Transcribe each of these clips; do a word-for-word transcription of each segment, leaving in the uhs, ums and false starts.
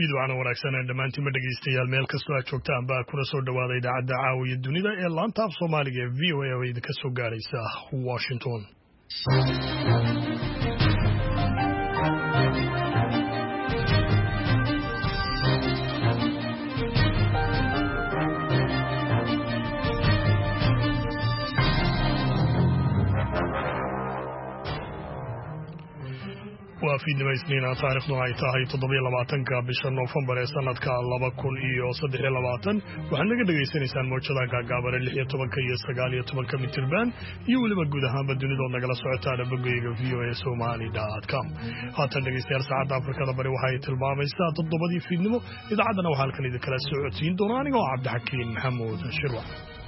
fiidwacna wanaagsan ee dhammaantiin ma dhegaystayaal meel kastoo aad joogtaan baa kuna soo dhawaada idaacadda caawiya dunida ee laanta af soomaaliga ee v o a oo idinka soo gaaraysa Washington. waa fiidnimo isniina taariikhdu ay tahay toddoba iyo labaatanka bisha Noofambar ee sanadka laba kun iyo saddex iyo labaatan waxaad naga dhagaysanaysaan mowjadaha gaagaaban lix iyo tobanka iyo sagaal iyo tobanka mitirban iyo weliba guud ahaanba dunidood nagala socotaan bogayga v o a somali dot com. haatan dhegaystayaal saacadda Afrikada Bari waxay tilmaamaysaa toddobadii fiidnimo. idaacaddana waxaa halkan idinkala socodsiin doona anigoo Cabdixakiin Maxamuud Shirwac.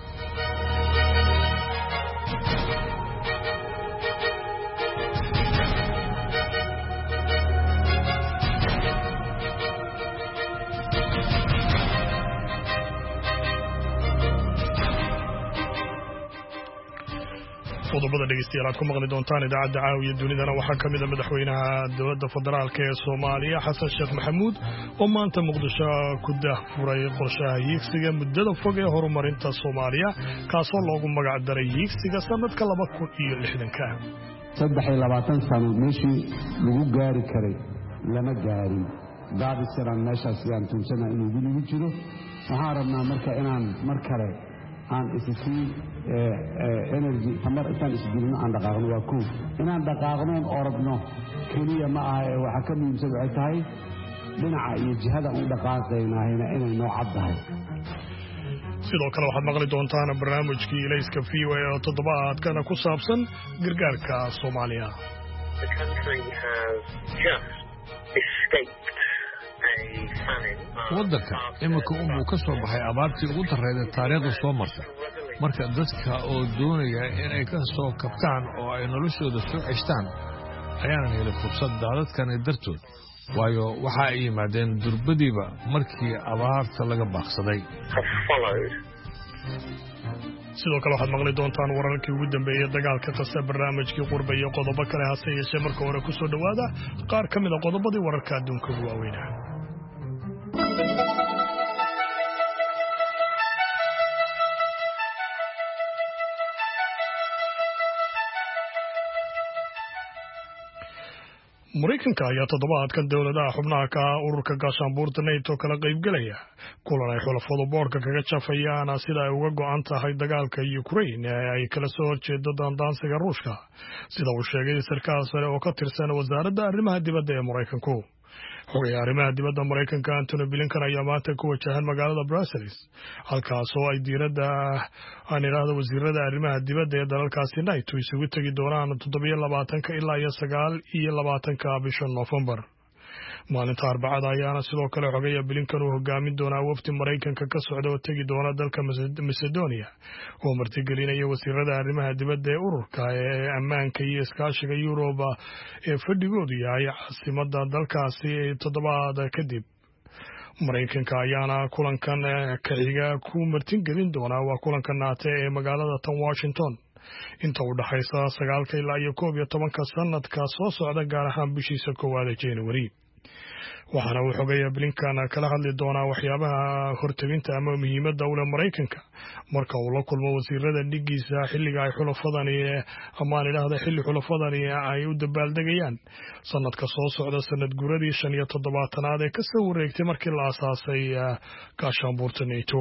qodobada dhegeystayaal aad ku maqli doontaan idaacadda caawiya dunidana waxaa ka mid ah madaxweynaha dowladda federaalka ee Soomaaliya Xasan Sheekh Maxamuud oo maanta Muqdisho ku daahfuray qorshaha hiigsiga muddada fog ee horumarinta Soomaaliya kaasoo loogu magac daray hiigsiga sanadka laba kun iyo lixdanka. saddex iyo labaatan sano meeshii lagu gaari karay lama gaarin daadisiraan meeshaas yaan tuunsana inuu guligu jiro. waxaan rabnaa marka inaan mar kale aan isii energy tamar intaan isdilino aan dhaqaaqno waa koow inaan dhaqaaqnoon orodno keliya ma aha ee waxa ka muhiimsan waxay tahay dhinaca iyo jihada u dhaqaaqaynahayna inay noo caddahay. sidoo kale waxaad maqli doontaan barnaamijkii ilayska v o a oo toddobaadkana ku saabsan gargaarka Soomaaliya. waddanka iminka unbuu ka soo baxay abaartii ugu darreeda taariikhda soo marta marka dadka oo doonaya inay ka soo kabtaan oo ay noloshooda soo ceshtaan ayaanan helin fursad daadadkani dartood waayo waxa ay yimaadeen durbadiiba markii abaarta laga baaqsaday. sidoo kale waxaad maqli doontaan wararkii ugu dambeeyay dagaalka qasa barnaamijkii qurba iyo qodobo kale hase yeeshee marka hore ku soo dhowaada qaar ka mid a qodobadii wararka adduunka ugu waaweynaa. Mareykanka ayaa toddobaadkan dowladaha xubnaha ka ururka gaashaanbuurta NATO kala qaybgalaya kulan ay xulafadu boorka kaga jafayaan sida ay uga go'an tahay dagaalka Ukraine ee ay kala soo horjeedo daandaansiga Ruushka sida uu sheegay sarkaal sare oo ka tirsan wasaaradda arrimaha dibadda ee Mareykanku. xogayaha arrimaha dibadda Mareykanka Antony Blinken ayaa maanta ku wajahan magaalada Brussels halkaasoo ay diiradda aan iraahdo wasiirada arrimaha dibadda ee dalalkaasi NATO isugu tagi doonaan toddoba iyo labaatanka ilaa iyo sagaal iyo labaatanka bisha Noofambar. maalinta Arbacada ayaana sidoo kale xogayaha Blinken uu hogaamin doonaa wafdi Mareykanka ka socda oo tagi doona dalka Macedonia oo martigelinaya wasiirada arrimaha dibadda ee ururka ee ammaanka iyo iskaashiga Yuruba ee fadhigoodu yahay caasimadda dalkaasi toddobaad kadib. Mareykanka ayaana kulankan ka xiga ku martigelin doona waa kulanka NATO ee magaalada tan Washington inta u dhaxaysa sagaalka ilaa iyo koob iyo tobanka sanadka soo socda gaar ahaan bishiisa koowaad ee January. waxaana uu xogayaa Blinken kala hadli doonaa waxyaabaha hortaginta ama muhiimadda u leh Mareykanka marka uu la kulmo wasiirada dhigiisa xilliga ay xulafadani amaan ilaahda xilli xulafadani ay u dabaaldegayaan sanadka soo socda sanad guuradii shan iyo toddobaatanaad ee ka soo wareegtay markii la aasaasay gaashaanbuurta NATO.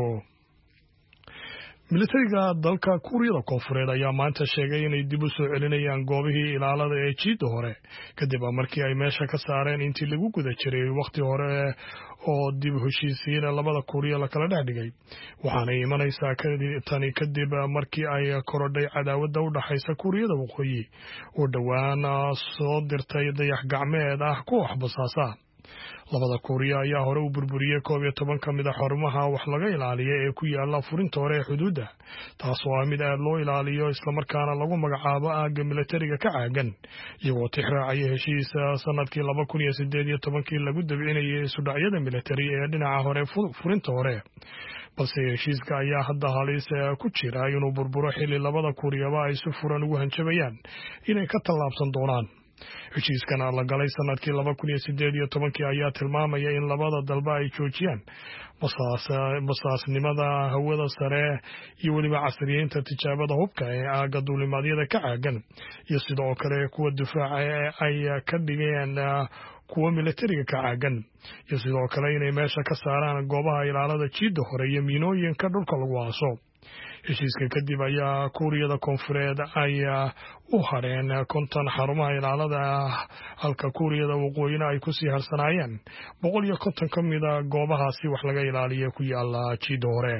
militariga dalka Kuuriyada Koonfureed ayaa maanta sheegay inay dib u soo celinayaan goobihii ilaalada ee jiida hore kadib markii ay meesha ka saareen intii lagu guda jiray waqti hore oo dib heshiisiin labada Kuuriya la kala dhigay. waxaana imanaysaa tani kadib markii ay korodhay cadaawada u dhaxaysa Kuuriyada Waqooyi oo dhawaan soo dirtay dayax gacmeed ah ku waxbasaasa. labada Kuuriya ayaa hore u burburiyay koob iyo toban ka mid ah xarumaha wax laga ilaaliyo ee ku yaala furinta hore ee xuduudda taasoo ah mid aad loo ilaaliyo isla markaana lagu magacaabo aagga militariga ka caagan iyagoo tixraacaya heshiisa sanadkii laba kun iyo siddeed iyo tobankii lagu dabcinayay isudhacyada militari ee dhinaca hore furinta hore balse heshiiska ayaa hadda halis ku jira inuu burburo xilli labada Kuuriyaba ay si furan ugu hanjabayaan inay ka tallaabsan doonaan. heshiiskana la galay sanadkii laba kun iyo sideed iyo tobankii ayaa tilmaamaya in labada dalba ay joojiyaan basaasnimada hawada sare iyo weliba casriyeynta tijaabada hubka ee aaga duulimaadyada ka caagan iyo sidoo kale kuwa difaaca ee ay ka dhigeen kuwa militariga ka caagan iyo sidoo kale inay meesha ka saaraan goobaha ilaalada jiidda hore iyo miinooyinka dhulka lagu aaso. heshiiska kadib ayaa kuuriyada koonfureed ayaa u hadheen konton xarumaha ilaalada halka kuuriyada waqooyina ay kusii harsanaayeen boqol iyo konton ka mida goobahaasi wax laga ilaaliya ku yaala jiidda hore.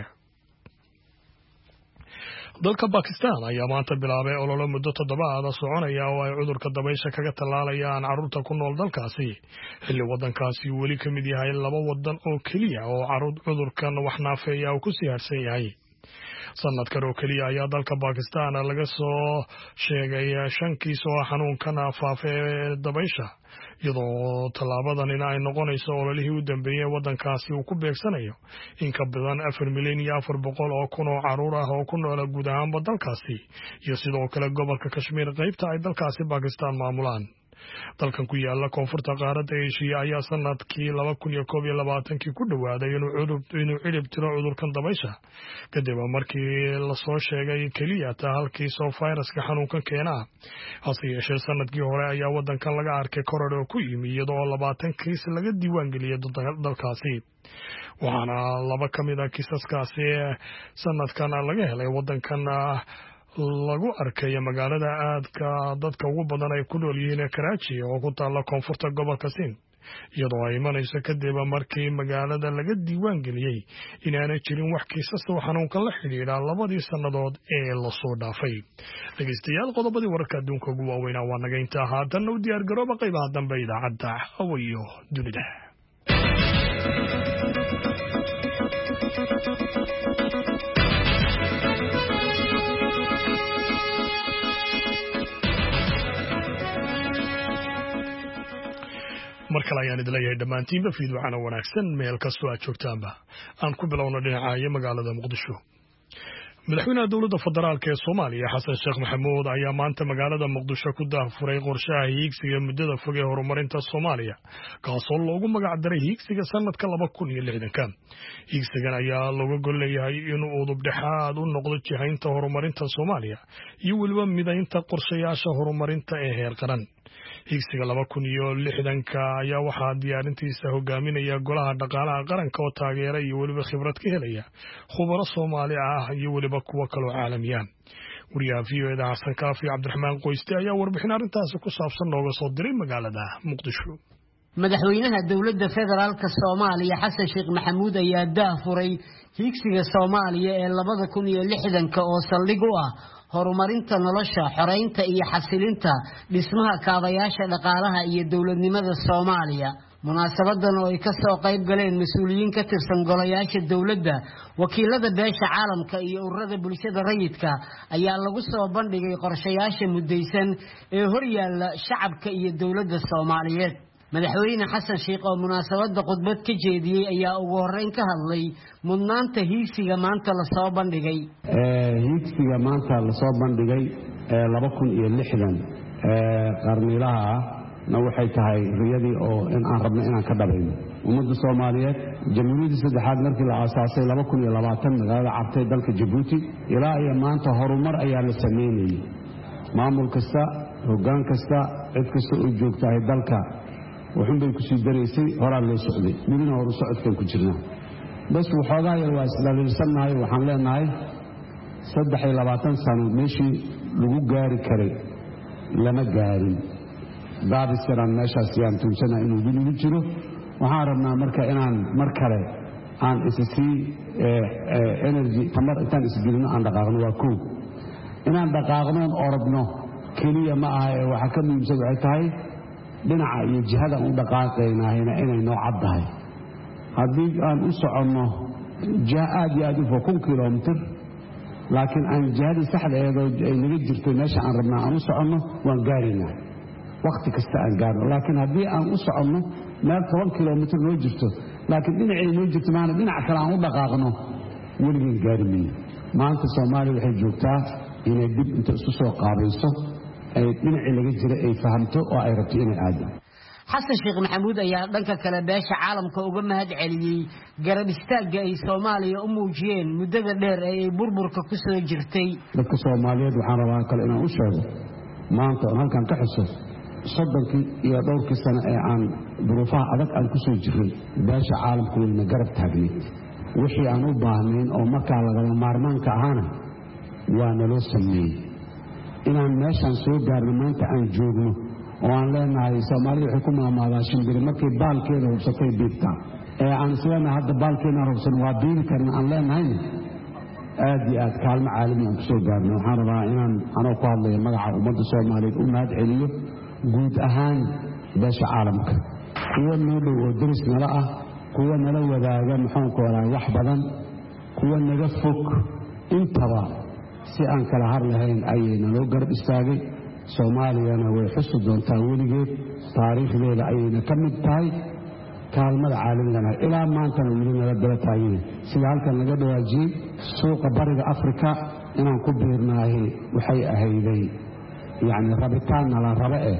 dalka Bakistan ayaa maanta bilaabay olole muddo toddobaad soconaya oo ay cudurka dabaysha kaga talaalayaan carruurta ku nool dalkaasi xilli waddankaasi weli ka mid yahay laba waddan oo keliya oo carruur cudurkan wax naafeeya uu kusii harsan yahay. sanadkan oo keliya ayaa dalka Bakistan laga soo sheegay shan kiis oo xanuunkan faafa ee dabaysha iyadoo tallaabadanina ay noqonayso ololihii u dambeeyay waddankaasi uu ku beegsanayo in ka badan afar milyan iyo afar boqol oo kun oo carruur ah oo ku nool guud ahaanba dalkaasi iyo sidoo kale gobolka Kashmir qaybta ay dalkaasi Bakistan maamulaan. dalkan ku yaala koonfurta qaaradda Aasiya ayaa sanadkii laba kun iyo koob iyo labaatankii ku dhawaaday inuu cudub inuu cirib tiro cudurkan dabaysha kadib markii la soo sheegay kaliya ta halkiis oo fayraska xanuunkan keena. hase yeeshee sanadkii hore ayaa waddankan laga arkay koror oo ku yimi iyadoo labaatan kiis laga diiwaan geliyay dalkaasi waxaana laba ka mid ah kiisaskaasi sanadkan laga helay waddankan lagu arkay magaalada aadka dadka ugu badan ay ku nool yihiin Karachi oo ku taala koonfurta gobolka Sindh iyadoo ay imanayso kadib markii magaalada laga diiwaan geliyay inaanay jirin wax kiisas oo xanuunka la xiriira labadii sannadood ee la soo dhaafay. dhageystayaal qodobadii wararka adduunka ugu waaweyn waa naga intaa haatan u diyaar garooba qaybaha dambe idaacadda Hawayo dunida. markale ayaan idin leeyahay dhammaantiinba fiidwacana wanaagsan meel kastoo aad joogtaanba aan ku bilowno dhinaca magaalada Muqdisho. madaxweynaha dowladda federaalka ee Soomaaliya Xasan Sheekh Maxamuud ayaa maanta magaalada Muqdisho ku daahfuray qorshaha hiigsiga muddada fog ee horumarinta Soomaaliya kaasoo loogu magac daray hiigsiga sanadka laba kun iyo lixdan. hiigsigan ayaa looga gol leeyahay inuu udub dhexaad u noqdo jihaynta horumarinta Soomaaliya iyo weliba midaynta qorshayaasha horumarinta ee heer qaran. hiigsiga laba kun iyo lixdanka ayaa waxaa diyaarintiisa hogaaminaya golaha dhaqaalaha qaranka oo taageera iyo weliba khibrad ka helaya khubaro Soomaali ah iyo weliba kuwa kale oo caalamiyan. wariyaha V O A da Xasan Kaafi Cabdiraxmaan Qoyste ayaa warbixin arrintaasi ku saabsan nooga soo diray magaalada Muqdisho. madaxweynaha dowladda federaalka Soomaaliya Xasan Sheekh Maxamuud ayaa daahfuray hiigsiga Soomaaliya ee laba kun iyo lixdanka oo saldhig u ah horumarinta nolosha, xoreynta iyo xasilinta dhismaha kaabayaasha dhaqaalaha iyo dowladnimada Soomaaliya. munaasabadan oo ay ka soo qayb galeen mas'uuliyiin ka tirsan golayaasha dowladda, wakiilada beesha caalamka iyo ururada bulshada rayidka ayaa lagu soo bandhigay qorshayaasha mudaysan ee horyaalla shacabka iyo dowladda Soomaaliyeed. madaxweyne Xasan Sheekh oo munaasabada khudbad ka jeediyay ayaa ugu horeyn ka hadlay mudnaanta hiigsiga maanta la soo bandhigay. ee hiigsiga maanta la soo bandhigay ee laba kun iyo lixdan ee qarnilaha na waxay tahay riyadii oo in aan rabno inaan ka dhabayno ummadda Soomaaliyeed. jamhuuriyadda saddexaad markii la aasaasay laba kun iyo labaatan magaalada Cabtay dalka Djibouti ilaa iyo maanta horumar ayaa la sameeyay. maamul kasta, hoggaan kasta, cid kasta oo joogtahay dalka wuxuu bay ku sii dareysay horaa loo socday midna horu socodkan ku jirnaa bas waxoogaa yar waa isdhaliilsanahay. waxaan leenahay saddex iyo labaatan sano meeshii lagu gaari karay lama gaarin. daadisiraan meeshaas yaan tuunsana inuu weligu jiro. waxaan rabnaa marka inaan mar kale aan isisii energy tamar intaan isgelino aan dhaqaaqno. waa kow inaan dhaqaaqnoon orodno keliya ma aha ee waxa ka muhiimsan waxay tahay dhinaca iyo jihada u dhaqaaqaynahayna inay noo caddahay. haddii aan u soconno jiha aad iyo aad u fog kun kilomitir laakiin aan jihadii saxda eedoo ay naga jirto meesha aan rabnaa aan u soconno waan gaaraynaa wakhti kasta aan gaarno. laakiin haddii aan u soconno meel toban kilomitir noo jirto laakiin dhinacay noo jirto maana dhinac kale aan u dhaqaaqno weligeen gaari mayno. maanta Soomaaliya waxay joogtaa inay dib inta isu soo qaabayso ay dhinacii laga jira ay fahamto oo ay rabto inay aado. xasan sheekh maxamuud ayaa dhanka kale beesha caalamka uga mahad celiyay garab istaagga ay Soomaaliya u muujiyeen muddada dheer ee ay burburka ku soo jirtay. dadka Soomaaliyeed waxaan rabaa kale inaan u sheego maanta oo halkan ka xuso soddonkii iyo dhowrkii sano ee aan duruufaha adag aan ku soo jirnay beesha caalamku wayna garab taagnay wixii aan u baahnayn oo markaa lagama maarmaanka ahana waa naloo sameeyey inaan meeshaan soo gaarno maanta aan joogno oo aan leenahay Soomaaliya waxay ku maamaadaa shimbir markii baalkeeda hubsatay biibta ee aan isleena hadda baalkeena hubsan waa biibi karna aan leenahay aad iyo aad kaalmo caalami aan ku soo gaarno waxaan rabaa inaan anoo ku hadlayo magaca ummadda Soomaaliyeed u mahad celiyo guud ahaan beesha caalamka kuwa noo dhow oo daris nala ah kuwa nala wadaaga maxaan ku oraa wax badan kuwa naga fog intaba si aan kala har lahayn ayay naloo garab istaagay Soomaaliyana way xusu doontaa weligeed taariikhdeeda ayayna ka mid tahay kaalmada caalamigana ilaa maantana weli nala daba taagay sida halkan laga dhawaajiyey suuqa bariga Afrika inaan ku biirnaahay waxay ahayday yani rabitaan la rabe eh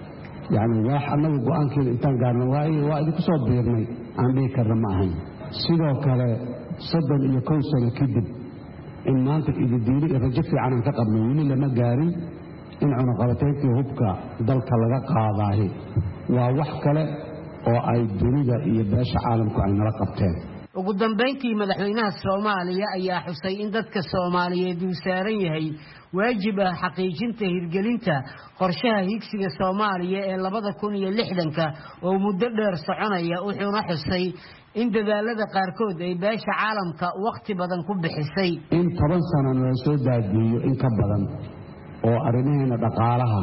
yani wax anagu go'aankeeda intaan gaarno waay waa idinku soo biirnay aan dhigi karna ma ahayn sidoo kale soddon iyo kow sano kadib in maanta ididiili iyo rajo fiican aan ka qabno weli lama gaarin in cunaqabatayntii hubka dalka laga qaadaahi waa wax kale oo ay dunida iyo beesha caalamku ay nala qabteen. ugu dambeyntii madaxweynaha Soomaaliya ayaa xusay in dadka Soomaaliyeed uu saaran yahay waajib ah xaqiijinta hirgelinta qorshaha higsiga Soomaaliya ee labada kun iyo lixdanka oo muddo dheer soconaya wuxuuna xusay in dadaalada qaarkood ay beesha caalamka waqti badan ku bixisay in toban sano la soo daadiyo in ka badan oo arrimaheena dhaqaalaha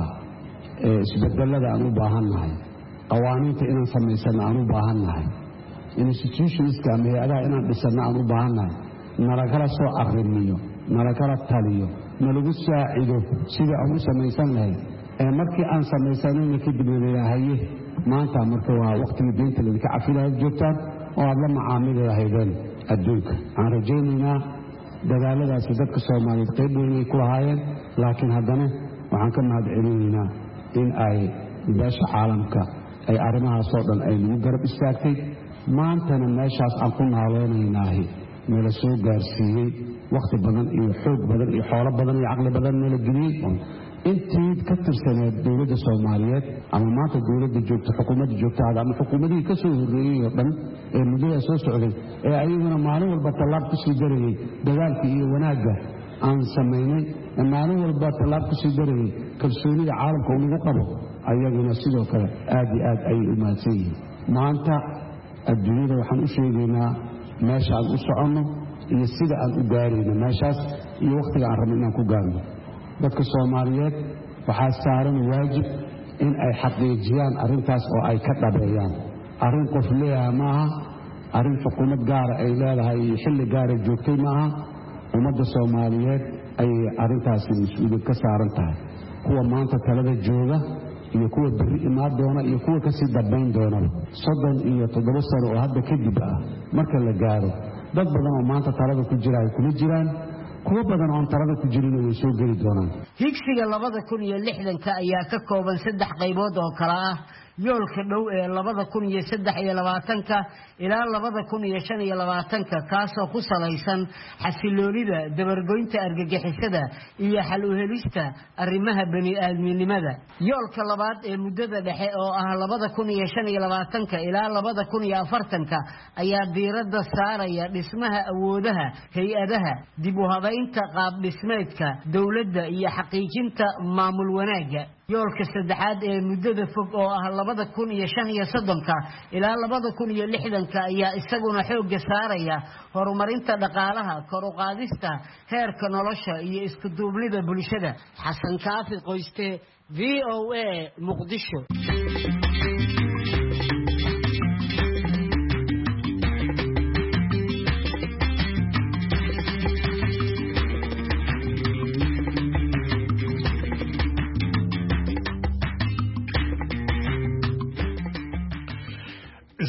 ee isbedelada aan u baahannahay qawaaniinta inaan samaysano aan u baahannahay institutionska ama hay'adaha inaan dhisano aan u baahannahay nalagala soo arrimiyo nalagala taliyo nalagu saacido sidii aan u samaysan lahayn ee markii aan samaysanayna kadib leeyahay maanta marka waa waqtigii deynta laga cafilayo joogtaan oo aad la macaamili lahaydeen adduunka aan rajaynaynaa dadaaladaas dadka Soomaaliyeed qayb weyn ay ku lahaayeen laakiin haddana waxaan ka mahad celinaynaa in ay beesha caalamka ay arrimahaas oo dhan ay nagu garab istaagtay maantana meeshaas aan ku naaloonaynaahi nala soo gaarsiiyey waqti badan iyo xoog badan iyo xoolo badan iyo caqli badan nala geliyey intii ka tirsaneed dowladda Soomaaliyeed ama maanta dowladda joogta xukuumadda joogta ama xukuumadii ka soo horeeyay oo dhan ee muddada soo socday ee ayaguna maalin walba tallaab ku sii darayay dadaalka iyo wanaagga aan sameynay maalin walba tallaab ku sii darayay kalsoonida caalamka uu nagu qabo ayaguna sidoo kale aad iyo aad ay u mahadsan yihiin maanta adduunyada waxaan u sheegaynaa meesha aan u soconno iyo sida aan u gaarayno meeshaas iyo waqtiga aan rabno inaan ku gaarno dadka Soomaaliyeed waxaa saaran waajib in ay xaqiijiyaan arrintaas oo ay ka dhabeeyaan arrin qof leeyahay maaha arrin xukuumad gaar ay leedahay xilli gaar ah joogtay maaha ummadda Soomaaliyeed ay arrintaas mas'uuliyad ka saaran tahay kuwa maanta talada jooga iyo kuwa bari imaan doona iyo kuwa ka sii dambeyn doona soddon iyo toddoba sano oo hadda kadib ah marka la gaaro dad badan oo maanta talada ku jira ay kuma jiraan kuwa badan oo talada ku jirin way soo gali doonaan higsiga labada kun iyo lixdanka ayaa ka kooban saddex qaybood oo kala ah yoolka dhow ee labada kun iyo saddex iyo labaatanka ilaa labada kun iyo shan iyo labaatanka kaasoo ku salaysan xasiloonida dabargoynta argagixisada iyo xal u helista arrimaha bani'aadminimada yoolka labaad ee muddada dhexe oo ah labada kun iyo shan iyo labaatanka ilaa labada kun iyo afartanka ayaa diiradda saaraya dhismaha awoodaha hay-adaha dib u habaynta qaab dhismeedka dowladda iyo xaqiijinta maamul wanaagga yoolka saddexaad ee muddada fog oo ah labada kun iyo shan iyo soddonka ilaa labada kun iyo lixdanka ayaa isaguna xoogga saaraya horumarinta dhaqaalaha kor u qaadista heerka nolosha iyo isku duubnida bulshada xasan kaafi qoyste V O A Muqdisho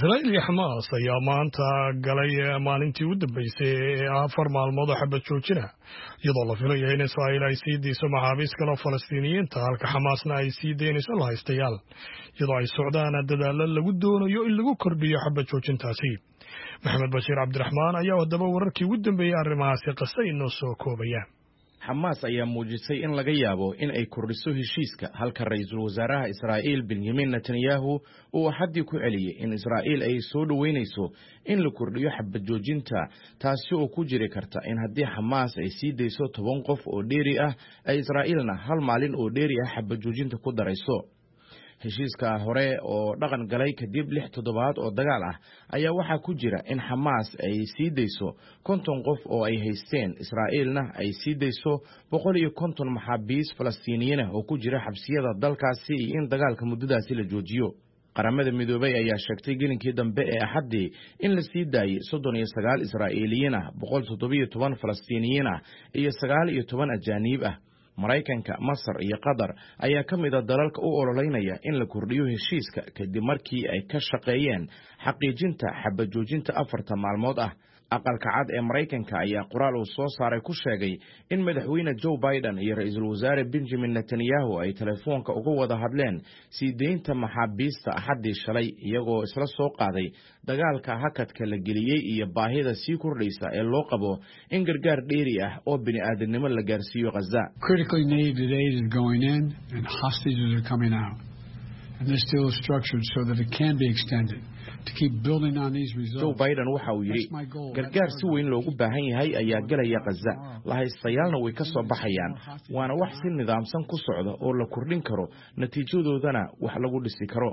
Israa'iil iyo Xamaas ayaa maanta galay maalintii u dambeysay ee afar maalmood oo xabad joojina iyadoo la filayo in Israa'iil ay sii deyso maxaabiis kale oo Falastiiniyiinta halka Xamaasna ay sii deynayso lahaystayaal iyadoo ay socdaan dadaalo lagu doonayo in lagu kordhiyo xabad joojintaasi. Maxamed Bashiir Cabdiraxmaan ayaa haddaba wararkii ugu dambeeyay arrimahaasi qasay inoo soo koobaya. Xamaas ayaa muujisay in laga yaabo in ay kordhiso heshiiska halka ra'iisul wasaaraha Israa'iil Benjamin Netanyahu uu xaddi ku celiyay in Israa'iil ay soo dhaweynayso in la kordhiyo xabad joojinta taasi oo ku jiri karta in haddii Xamaas ay sii deyso toban qof oo dheeri ah ay Israa'iilna hal maalin oo dheeri ah xabad joojinta ku darayso. heshiiska hore oo dhaqan galay kadib lix toddobaad oo dagaal ah ayaa waxaa ku jira in Xamaas ay sii deyso konton qof oo ay haysteen Israa'iilna ay sii deyso boqol iyo konton maxaabiis Falastiiniyiin ah oo ku jira xabsiyada dalkaasi in dagaalka muddadaasi la joojiyo. qaramada midoobay ayaa sheegtay gelinkii dambe ee Axaddii in la sii daayay soddon iyo sagaal Israa'iiliyiin ah boqol toddoba iyo toban Falastiiniyiin ah iyo sagaal iyo toban ajaanib ah. Maraykanka, Masar iyo Qatar ayaa ka mid ah dalalka u ololeynaya in la kordhiyo heshiiska kadib markii ay ka shaqeeyeen xaqiijinta xabad joojinta afarta maalmood ah. aqalka cad ee Maraykanka ayaa qoraal uu soo saaray ku sheegay in madaxweyne Joe Biden iyo ra'iisul wasaare Benjamin Netanyahu ay telefoonka uga wada hadleen sii deynta maxaabiista Axaddii shalay iyagoo isla soo qaaday dagaalka hakadka la geliyay iyo baahida sii kordhaysa ee loo qabo in gargaar dheeri ah oo bini'aadanimo la gaarsiiyo Gaza. Critically needed aid is going in and hostages are coming out. And this deal is structured so that it can be extended. Joe Biden waxa uu yiri gargaar si weyn loogu baahan yahay ayaa galaya Gaza lahaystayaalna way ka soo baxayaan waana wax si nidaamsan ku socda oo la kordhin karo natiijadoodana wax lagu dhisi karo.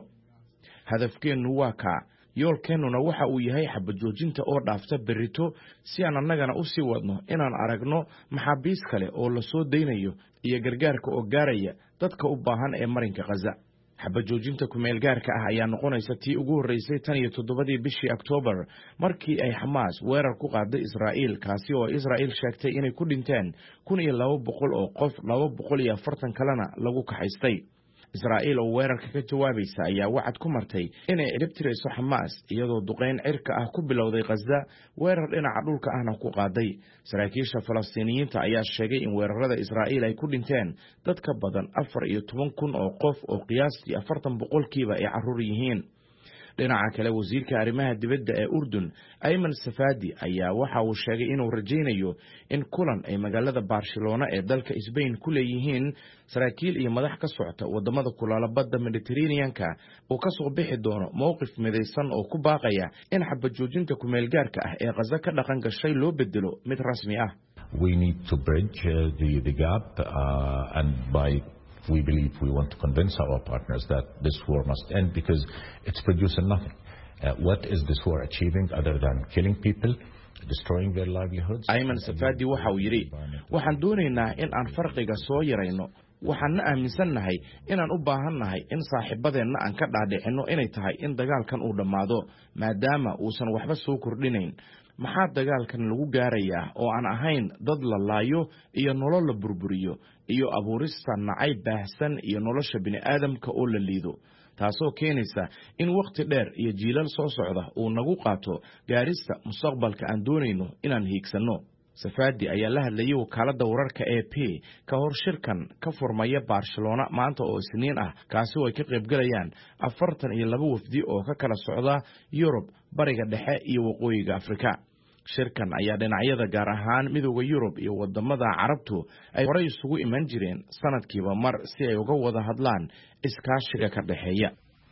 hadafkeenu waa ka yoolkeenuna waxa uu yahay xabad joojinta oo dhaafta berrito si aan annagana u sii wadno inaan aragno maxaabiis kale oo la soo deynayo iyo gargaarka oo gaaraya dadka u baahan ee marinka Gaza. xabad joojinta ku meel gaarka ah ayaa noqonaysa tii ugu horeysay tan iyo toddobadii bishii October markii ay Xamaas weerar ku qaaday Israa'iil kaasi oo Israa'iil sheegtay inay ku dhinteen kun iyo laba boqol oo qof laba boqol iyo afartan kalena lagu kaxaystay. Israa'iil oo weerarka ka jawaabaysa ayaa wacad ku martay inay cirib tirayso Xamaas iyadoo duqeyn cirka ah ku bilowday Gaza weerar dhinaca dhulka ahna ku qaaday. saraakiisha Falastiiniyiinta ayaa sheegay in weerarada Israa'iil ay ku dhinteen dad ka badan afar iyo toban kun oo qof oo qiyaastii afartan boqolkiiba ay carruur yihiin. dhinaca kale wasiirka arrimaha dibadda ee Urdun Ayman Safadi ayaa waxa uu sheegay inuu rajaynayo in kulan ay magaalada Barcelona ee dalka Spain ku leeyihiin saraakiil iyo madax ka socota wadamada kulaala badda Mediterranean-ka oo ka soo bixi doono mowqif midaysan oo ku baaqaya in xabad joojinta ku meel gaarka ah ee Gaza ka dhaqan gashay loo bedelo mid rasmi ah. We need to bridge uh, the the gap uh, and by we believe we want to convince our partners that this war must end because it's producing nothing. Uh, what is this war achieving other than killing people, destroying their livelihoods? Ayman Safadi waxa uu yiri waxaan doonaynaa in aan farqiga soo yarayno waxaan aaminsannahay inaan u baahannahay in saaxiibadeenna aan ka dhaadhicino inay tahay in dagaalkan uu dhamaado maadaama uusan waxba soo kordhinayn. maxaa dagaalkan lagu gaarayaa oo aan ahayn dad la laayo iyo nolol la burburiyo iyo abuurista nacay baahsan iyo nolosha bini'aadamka oo la liido taasoo keenaysa in waqti dheer iyo jiilal soo socda uu nagu qaato gaarista mustaqbalka aan doonayno inaan hiigsano. Safadi ayaa la hadlayay wakaaladda wararka A P ka hor shirkan ka furmaya Barcelona maanta oo Isniin ah kaasi oo ay ka qayb galayaan afartan iyo laba wafdi oo ka kala socda Yurub, Bariga Dhexe iyo Waqooyiga Afrika. shirkan ayaa dhinacyada gaar ahaan midowga Yurub iyo wadamada Carabtu ay horay isugu iman jireen sanadkiiba mar si ay uga wada hadlaan iskaashiga ka dhaxeeya.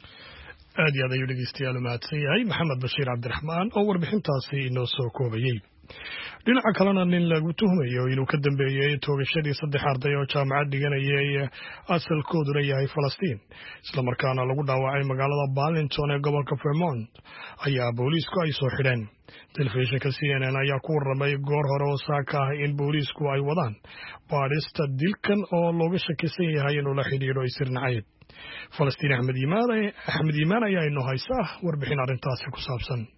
aad iyo aad ayuu dhegeystayaal u mahadsan yahay Maxamed Bashiir Cabdiraxmaan oo warbixintaasi inoo soo koobayay. dhinaca kalena nin lagu tuhmayo inuu ka dambeeyay toogashadii saddex arday oo jaamacad dhiganayay asalkooduna yahay Falastiin isla markaana lagu dhaawacay magaalada Burlington ee gobolka Vermont ayaa booliisku ay soo xidheen. telefishinka C N N ayaa ku warramay goor hore oo saaka ah in booliisku ay wadaan baadhista dilkan oo looga shakisan yahay inuu la xidhiidho isir nacayb. Falastiin Axmed Iimaan Axmed Iimaan ayaa inoo haysa warbixin arrintaasi ku saabsan.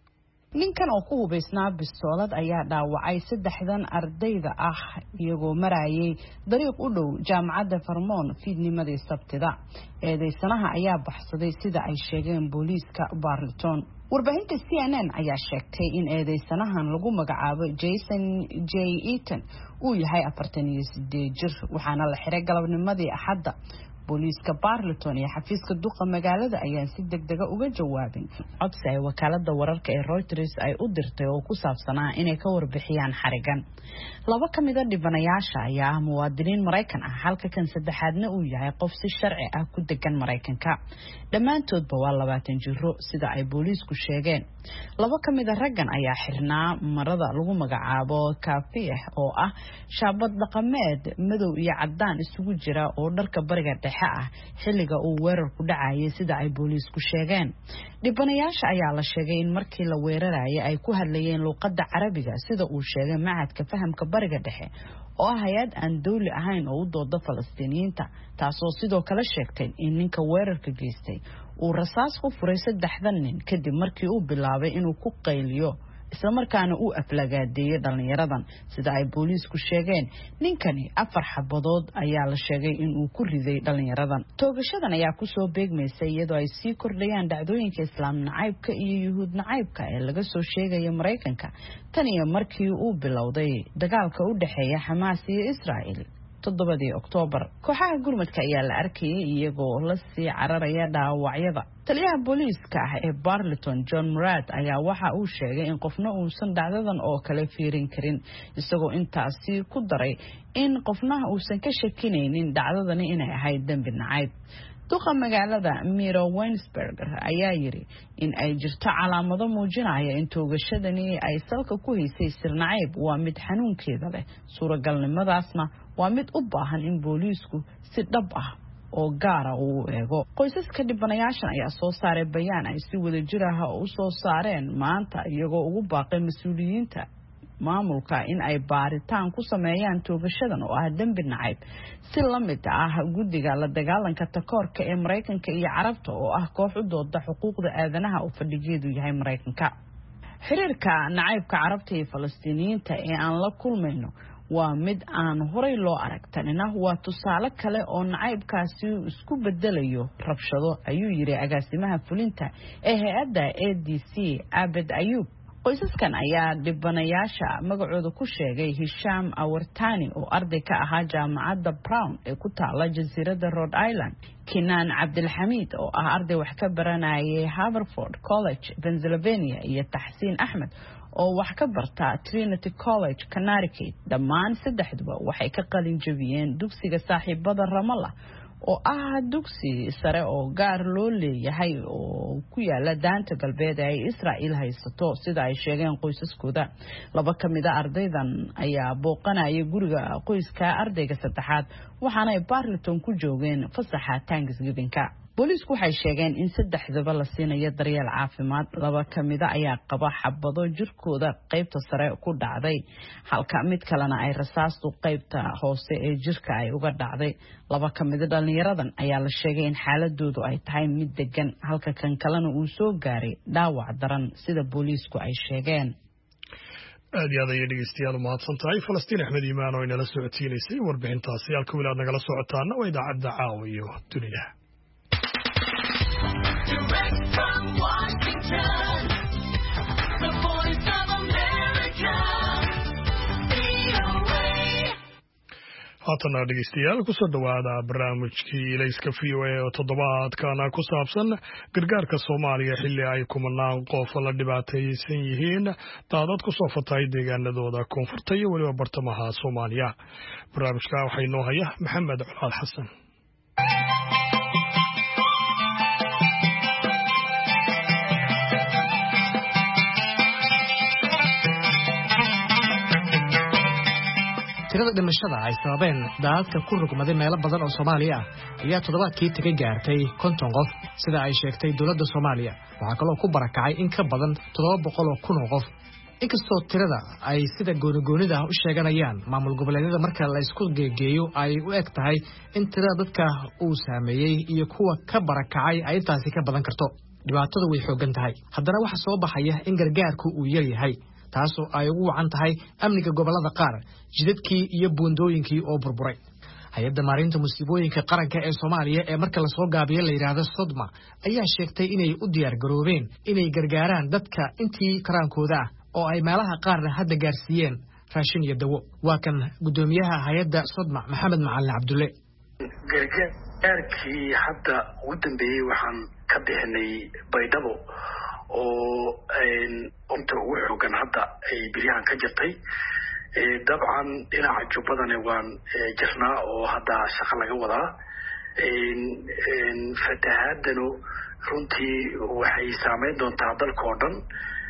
ninkan oo ku hubaysnaa bistoolad ayaa dhaawacay saddexdan ardayda ah iyagoo marayay dariiq u dhow jaamacadda Vermont fiidnimadii Sabtida. Eedeysanaha ayaa baxsaday sida ay sheegeen booliiska Burlington. warbaahinta C N N ayaa sheegtay in eedeysanahan lagu magacaabo Jason J. Eaton uu yahay afartan iyo siddeed jir waxaana la xiray galabnimadii Axadda. booliiska Burlington iyo xafiiska duqa magaalada ayaan si degdeg ah uga jawaabin codsi ay wakaalada wararka ee Reuters ay u dirtay oo ku saabsanaa inay ka warbixiyaan xarigan. laba ka mid ah dhibanayaasha ayaa ah muwaadiniin Mareykan ah halka kan saddexaadna uu yahay qof si sharci ah ku degan Mareykanka. dhammaantoodba waa labaatan jiro sida ay booliisku sheegeen. laba ka mid ah raggan ayaa xirnaa marada lagu magacaabo kaafiye oo ah shaabad dhaqameed madow iyo cadaan isugu jira oo dharka bariga dhexe ah xilliga uu weerarku dhacayay sida ay booliisku sheegeen. dhibanayaasha ayaa la sheegay in markii la weerarayay ay ku hadlayeen luqadda Carabiga sida uu sheegay macadka fahamka bariga dhexe oo ah hay'ad aan dawli ahayn oo u dooda Falastiiniyiinta taasoo sidoo kale sheegtay in ninka weerarka geystay uu rasaas ku furay saddexdan nin kadib markii uu bilaabay inuu ku qayliyo isla markaana uu aflagaadeeyay dhalinyaradan sida ay booliisku sheegeen. ninkani afar xabadood ayaa la sheegay in uu ku riday dhalinyaradan. toogashadan ayaa ku soo beegmaysay iyadoo ay sii kordhayaan dhacdooyinka islaam nacaybka iyo yuhuud nacaybka ee laga soo sheegayo Mareykanka tan iyo markii uu bilowday dagaalka u dhaxeeya Xamaas iyo Israa'iil toddobadii Oktoobar. kooxaha gurmadka ayaa la arkayay iyagoo la sii cararaya dhaawacyada. taliyaha booliiska ah ee Burlington John Murad ayaa waxa uu sheegay in qofna uusan dhacdadan oo kale fiirin karin isagoo intaasi ku daray in qofna uusan ka shakinaynin dhacdadani inay ahayd dambi nacayb. duqa magaalada Miro Weinsberger ayaa yiri in ay jirto calaamado muujinaya in toogashadani ay salka ku haysay sir nacayb waa mid xanuunkeeda leh suuragalnimadaasna waa mid u baahan in booliisku si dhab ah oo gaara uu eego. qoysaska dhibanayaashan ayaa soo saaray bayaan ay si wada jir ah u soo saareen maanta iyagoo ugu baaqay mas'uuliyiinta maamulka in ay baaritaan ku sameeyaan toogashadan oo ah dambi nacayb si la mid ah guddiga la dagaalanka takoorka ee Mareykanka iyo Carabta oo ah koox u dooda xuquuqda aadanaha oo fadhigeedu yahay Mareykanka. xiriirka nacaybka Carabta iyo Falastiiniyiinta ee aan la kulmayno waa mid aan horay loo arag tanina waa tusaale kale oo nacaybkaasi isku bedelayo rabshado ayuu yiri agaasimaha fulinta ee hay'adda A D C Abed Ayub. qoysaskan ayaa dhibanayaasha magacooda ku sheegay Hisham Awartani oo arday ka ahaa jaamacadda Brown ee ku taala jasiiradda Rhode Island, Kinan Abdulhamid oo ah arday wax ka baranayay Haverford College Pennsylvania iyo Tahsin Ahmed oo wax ka barta Trinity College Connecticut. dhammaan saddexduba waxay ka qalin jabiyeen dugsiga saaxiibada Ramallah oo ah dugsi sare oo gaar loo leeyahay oo ku yaala daanta galbeed ee Israa'iil haysato sida ay sheegeen qoysaskooda. laba ka mid ah ardaydan ayaa booqanaya guriga qoyska ardayga saddexaad waxaana ay Burlington ku joogeen fasaxa Thanksgiving-ka. booliisku waxay sheegeen in saddexdaba la siinayo daryeel caafimaad. laba ka mid ah ayaa qaba xabado jirkooda qaybta sare ku dhacday halka mid kalena ay rasaastu qaybta hoose ee jirka ay uga dhacday. laba ka mid ah dhalinyaradan ayaa la sheegay in xaaladoodu ay tahay mid degan halka kan kalena uu soo gaaray dhaawac daran sida booliisku ay sheegeen. aad iyo aad ayay dhegeystayaal u mahadsan tahay Falastiin Axmed Iimaan oo inala socodsiinaysay warbixintaasi. halka wiil aad nagala socotaana waa idaacadda Caawa iyo Dunida. Direct from Washington, the voice of America, V O A. haatana dhegeystayaal kusoo dhawaada barnaamijkii ilayska V O A oo toddobaadkana ku saabsan gargaarka Soomaaliya xilli ay kumanaan qof la dhibaataysan yihiin daadad ku soo fatay deegaanadooda koonfurta iyo waliba bartamaha Soomaaliya. barnaamijka waxaa inoo haya Maxamed Culaal Xasan. tirada dhimashada ay sababeen daadadka ku rugmaday meelo badan oo Soomaaliya ah ayaa toddobaadkii tagay gaartay konton qof sida ay sheegtay dowladda Soomaaliya. waxaa kaloo ku barakacay in ka badan toddoba boqol oo kun oo qof. inkastoo tirada ay sida goonigoonida u sheeganayaan maamul goboleedyada marka la isku geegeeyo ay u eg tahay in tirada dadka uu saameeyay iyo kuwa ka barakacay ay intaasi ka badan karto. dhibaatada way xoogan tahay haddana waxa soo baxaya in gargaarku uu yar yahay taasoo ay ugu wacan tahay amniga gobolada qaar jidadkii iyo buundooyinkii oo burburay hay-adda maareynta musiibooyinka qaranka ee Soomaaliya ee marka la soo gaabiyo la yiraahdo Sodma ayaa sheegtay inay u diyaar garoobeen inay gargaaraan dadka intii karaankooda ah oo ay meelaha qaarna hadda gaarsiiyeen raashin iyo dawo waa kan gudoomiyaha hay-adda Sodma Maxamed Macalin Cabdulle gargaarkii hadda ugu dambeeyay waxaan ka bixinay Baydhabo oo inta ugu xoogan hadda ay biryahan ka jirtay dabcan dhinaca jubbadana waan jirnaa oo hadda shaqo laga wadaa fatahaadanu runtii waxay saameyn doontaa dalka oo dhan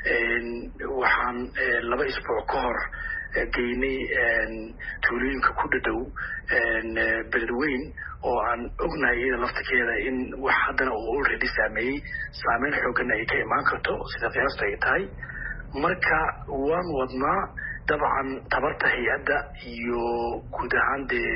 waxaan laba isbuuc ka hor geynay tuulooyinka ku dhadhow beledweyn oo aan ognahay iyada laftirkeeda in wax haddana uu already saameeyey saameyn xooganna ay ka imaan karto sida qiyaasta ay tahay marka waan wadnaa dabcan tabarta hay-adda iyo guud ahaan dee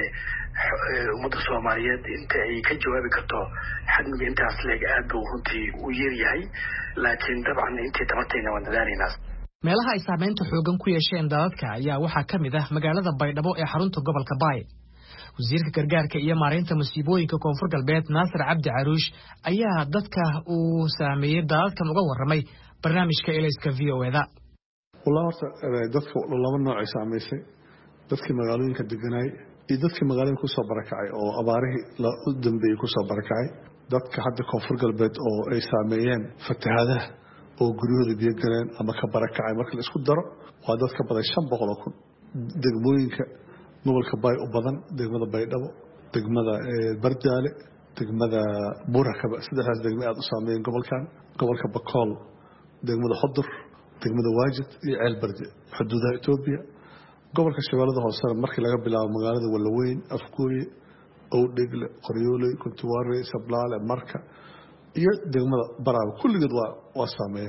ummadda Soomaaliyeed inta ay ka jawaabi karto xadmiga intaas leeg aad buu runtii u yaryahay laakiin dabcan intii tabartayna waan dadaalayna meelaha ay saameynta xoogan ku yeesheen daadadka ayaa waxaa ka mid ah magaalada Baydhabo ee xarunta gobolka Baay wasiirka gargaarka iyo maareynta musiibooyinka koonfur galbeed Naasir Cabdi Caruush ayaa dadka uu saameeyay daadadkan uga warramay barnaamijka Elayska V O A-da والله horta dadka laba nooc ay saameysay dadkii magaalooyinka deganay iyo dadkii magaalooyinka ku soo barakacay oo abaarihii la u dambeeyay ku soo barakacay dadka hadda koonfur galbeed oo ay saameeyeen fatahaadaha oo guryahooda biyo galeen ama ka barakacay marka la isku daro waa dad ka badan shan boqol oo kun degmooyinka gobolka Baay u badan degmada Baydhabo degmada Bardaale degmada Buurakaba saddexdaas degmo aad u saameeyeen gobolkan gobolka Bakool degmada Xudur degmada Waajid iyo Ceelbarde xuduudaha Itoobiya gobolka Shabeellada Hoose markii laga bilaabo magaalada Walaweyn Afgooye Owdhegle Qoryooley Kuntuwaare Sablaale Marka iyo degmada Baraawe kulligood waa waa saameeyeen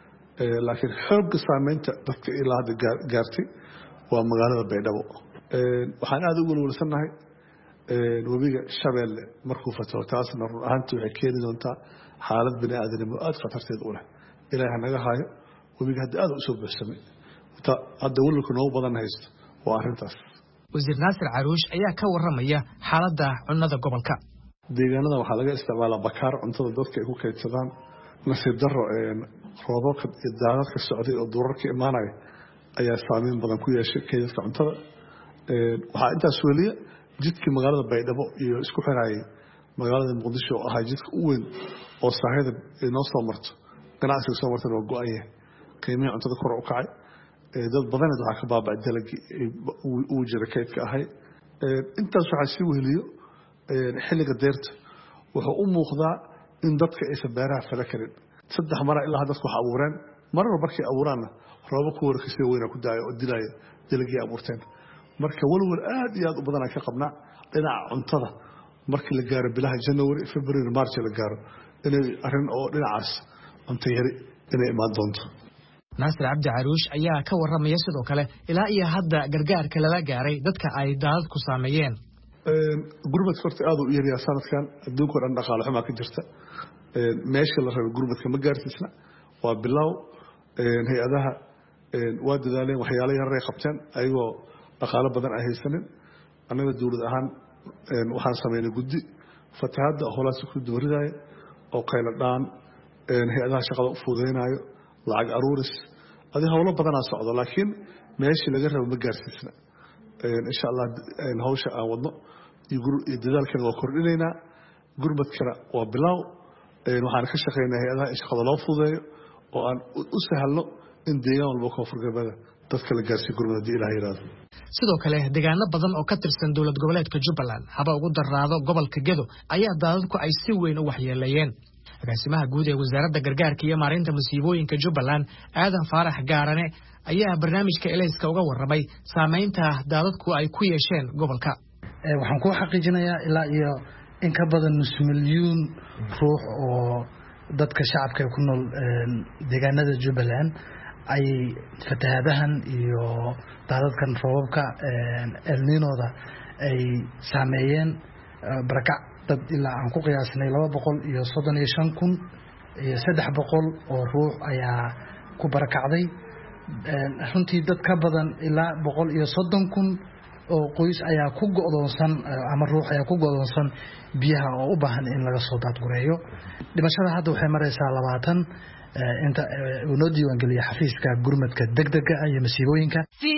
ee laakiin xoogga saameynta dadka ilaa hadda gaartay waa magaalada Baydhabo ee waxaan aad ugu walwalsanahay ee wabiga Shabeelle markuu fataho taasna run ahaantii waxay keeni doontaa xaalad bini aadanimo aad khatarteed u leh ilaahay naga haayo wabiga hadda aad u soo baxsamay ta hadda walku noo badan haysto waa arintaas wasiir Naasir Caruush ayaa ka warramaya xaaladda cunnada gobolka deegaanada waxaa laga isticmaalaa bakaar cuntada dadka ay ku kaydsadaan nasiib darro ee roobabka iyo daadadka socday oo durarka imaanay ayaa saameyn badan ku yeeshay kaydadka cuntada ee waxa intaas waliya jidkii magaalada Baydhabo iyo isku xiraayay magaalada Muqdisho oo ahaa jidka u weyn oo saahida inoo soo marto ganacsiga soo martay oo go'aya qiimaha cuntada kor u kacay ee dad badan waxa ka baabacay dalagii uu jira kaydka ahay ee intaas waxa si weheliyo ee xilliga deerta wuxuu u muuqdaa in dadka ay sabaaraha fala karin saddex mar ilaa dadku waxa abuureen marar markii abuuraana roobo ku warkasay weyn ku daayo oo dilay dalagii abuurteen marka walwal aad iyo aad u badan ka qabnaa dhinaca cuntada markii la gaaro bilaha January February March la gaaro inay arin oo dhinacaas cunto yari inay imaan doonto Naasir Cabdi Caruush ayaa ka warramaya sidoo kale ilaa iyo hadda gargaarka lala gaaray dadka ay daadad ku saameeyeen ee gurmadka horta aad u yariya sanadkan adduunka dhan dhaqaale xumaa ka jirta ee meesha la rabo gurmadka ma gaarsiisna waa bilow ee hay'adaha ee waa dadaaleen waxyaalo yar ay qabteen ayagoo dhaqaale badan ay haysanin anaga dawlad ahaan ee waxaan sameeynay guddi fatahaadda holaas ku dooridaya oo qayla dhaan ee hay'adaha shaqada u fududeynayo lacag aruuris adi hawlo badan aan socdo laakiin meeshii laga rabo ma gaarsiisna ee insha Allah ee hawsha aan wadno iyo dadaalkan waa kordhinaynaa gurmadkana waa bilow ee waxaan ka shaqeynaa hay'adaha shaqada loo fududeeyo oo aan u sahalno in deegaan walba koonfur galbeed dadka la gaarsiiyo gurmadda Ilaahay yiraahdo sidoo kale deegaano badan oo ka tirsan dawlad goboleedka Jubbaland haba ugu daraado gobolka Gedo ayaa daadadku ay si weyn u waxyeeleeyeen agaasimaha guud ee wasaaradda gargaarka iyo maareynta musiibooyinka Jubbaland Aadan Faarax Gaarane ayaa barnaamijka Elayska uga warramay saameynta daadadku ay ku yeesheen gobolka ee waxaan ku xaqiijinayaa ilaa iyo in ka badan nus milyuun ruux oo dadka shacabka ku nool deegaanada Jubbaland ay fatahaadahan iyo daadadkan roobabka El Niño-da ay saameeyeen barakac dad ilaa aan ku qiyaasnay laba boqol iyo soddon iyo shan kun iyo saddex boqol oo ruux ayaa ku barakacday runtii dad ka badan ilaa boqol iyo soddon kun oo qoys ayaa ku go'doonsan ama ruux ayaa ku go'doonsan biyaha oo u baahan in laga soo daadgureeyo dhimashada hadda waxay maraysaa labaatan inta uu noo diiwaangeliyay xafiiska gurmadka degdega iyo masiibooyinka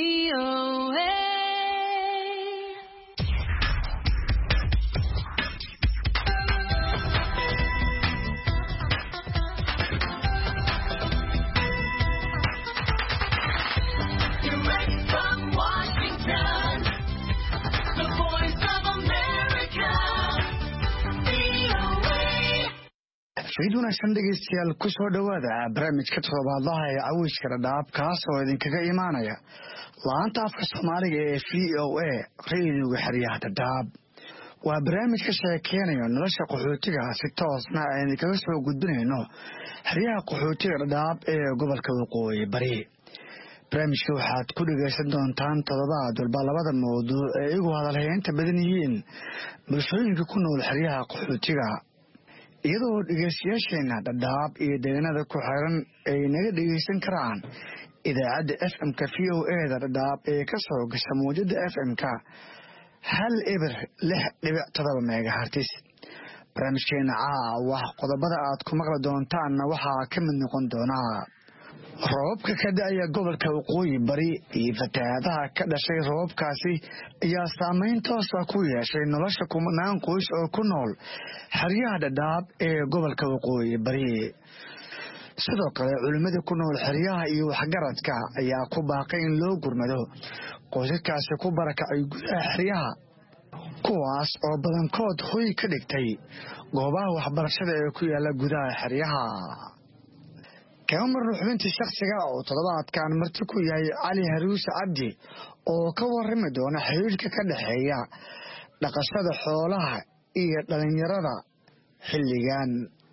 fiid wanaagsan dhegeystayaal ku soo dhowaada barnaamijka toddobaadlaha ee cawishka dhadhaab kaas oo idinkaga imaanaya laanta afka soomaaliga ee v o a rediyoga xeryaha dhadhaab waa barnaamij ka sheekeynayo nolosha qaxootiga si toosna aynu kaga soo gudbinayno xeryaha qaxootiga dhadhaab ee gobolka waqooyi bari barnaamijka waxaad ku dhegaysan doontaan toddobaad walba labada mawduuc ee igu hadalhaynta badan yihiin bulshooyinka ku nool xeryaha qaxootiga iyadoo dhegeystayaasheenna dhadhaab iyo deegaanada ku xiran ay naga dhegeysan karaan idaacadda f m-ka v o eda dhadhaab ee ka soo gasha mawjada f m-ka hal eber lix dhibic todoba megahartis barnaamijkeena caawa qodobada aad ku maqli doontaanna waxaa ka mid noqon doonaa roobabka ka da-aya gobolka waqooyi bari iyo fatahaadaha ka dhashay roobabkaasi ayaa saameyn toosa ku yeeshay nolosha kumanaan qoys oo ku nool xeryaha dhadhaab ee gobolka waqooyi bari sidoo kale culimmada ku nool xeryaha iyo waxgaradka ayaa ku baaqay in loo gurmado qoysaskaasi ku barakacay gudaha xeryaha kuwaas oo badankood hoy ka dhigtay goobaha waxbarashada ee ku yaala gudaha xeryaha kama marno xubintii shakhsiga oo toddobaadkan marti ku yahay cali haruuse cabdi oo ka warrami doona xiriirka ka dhexeeya dhaqashada xoolaha iyo dhalinyarada xilligan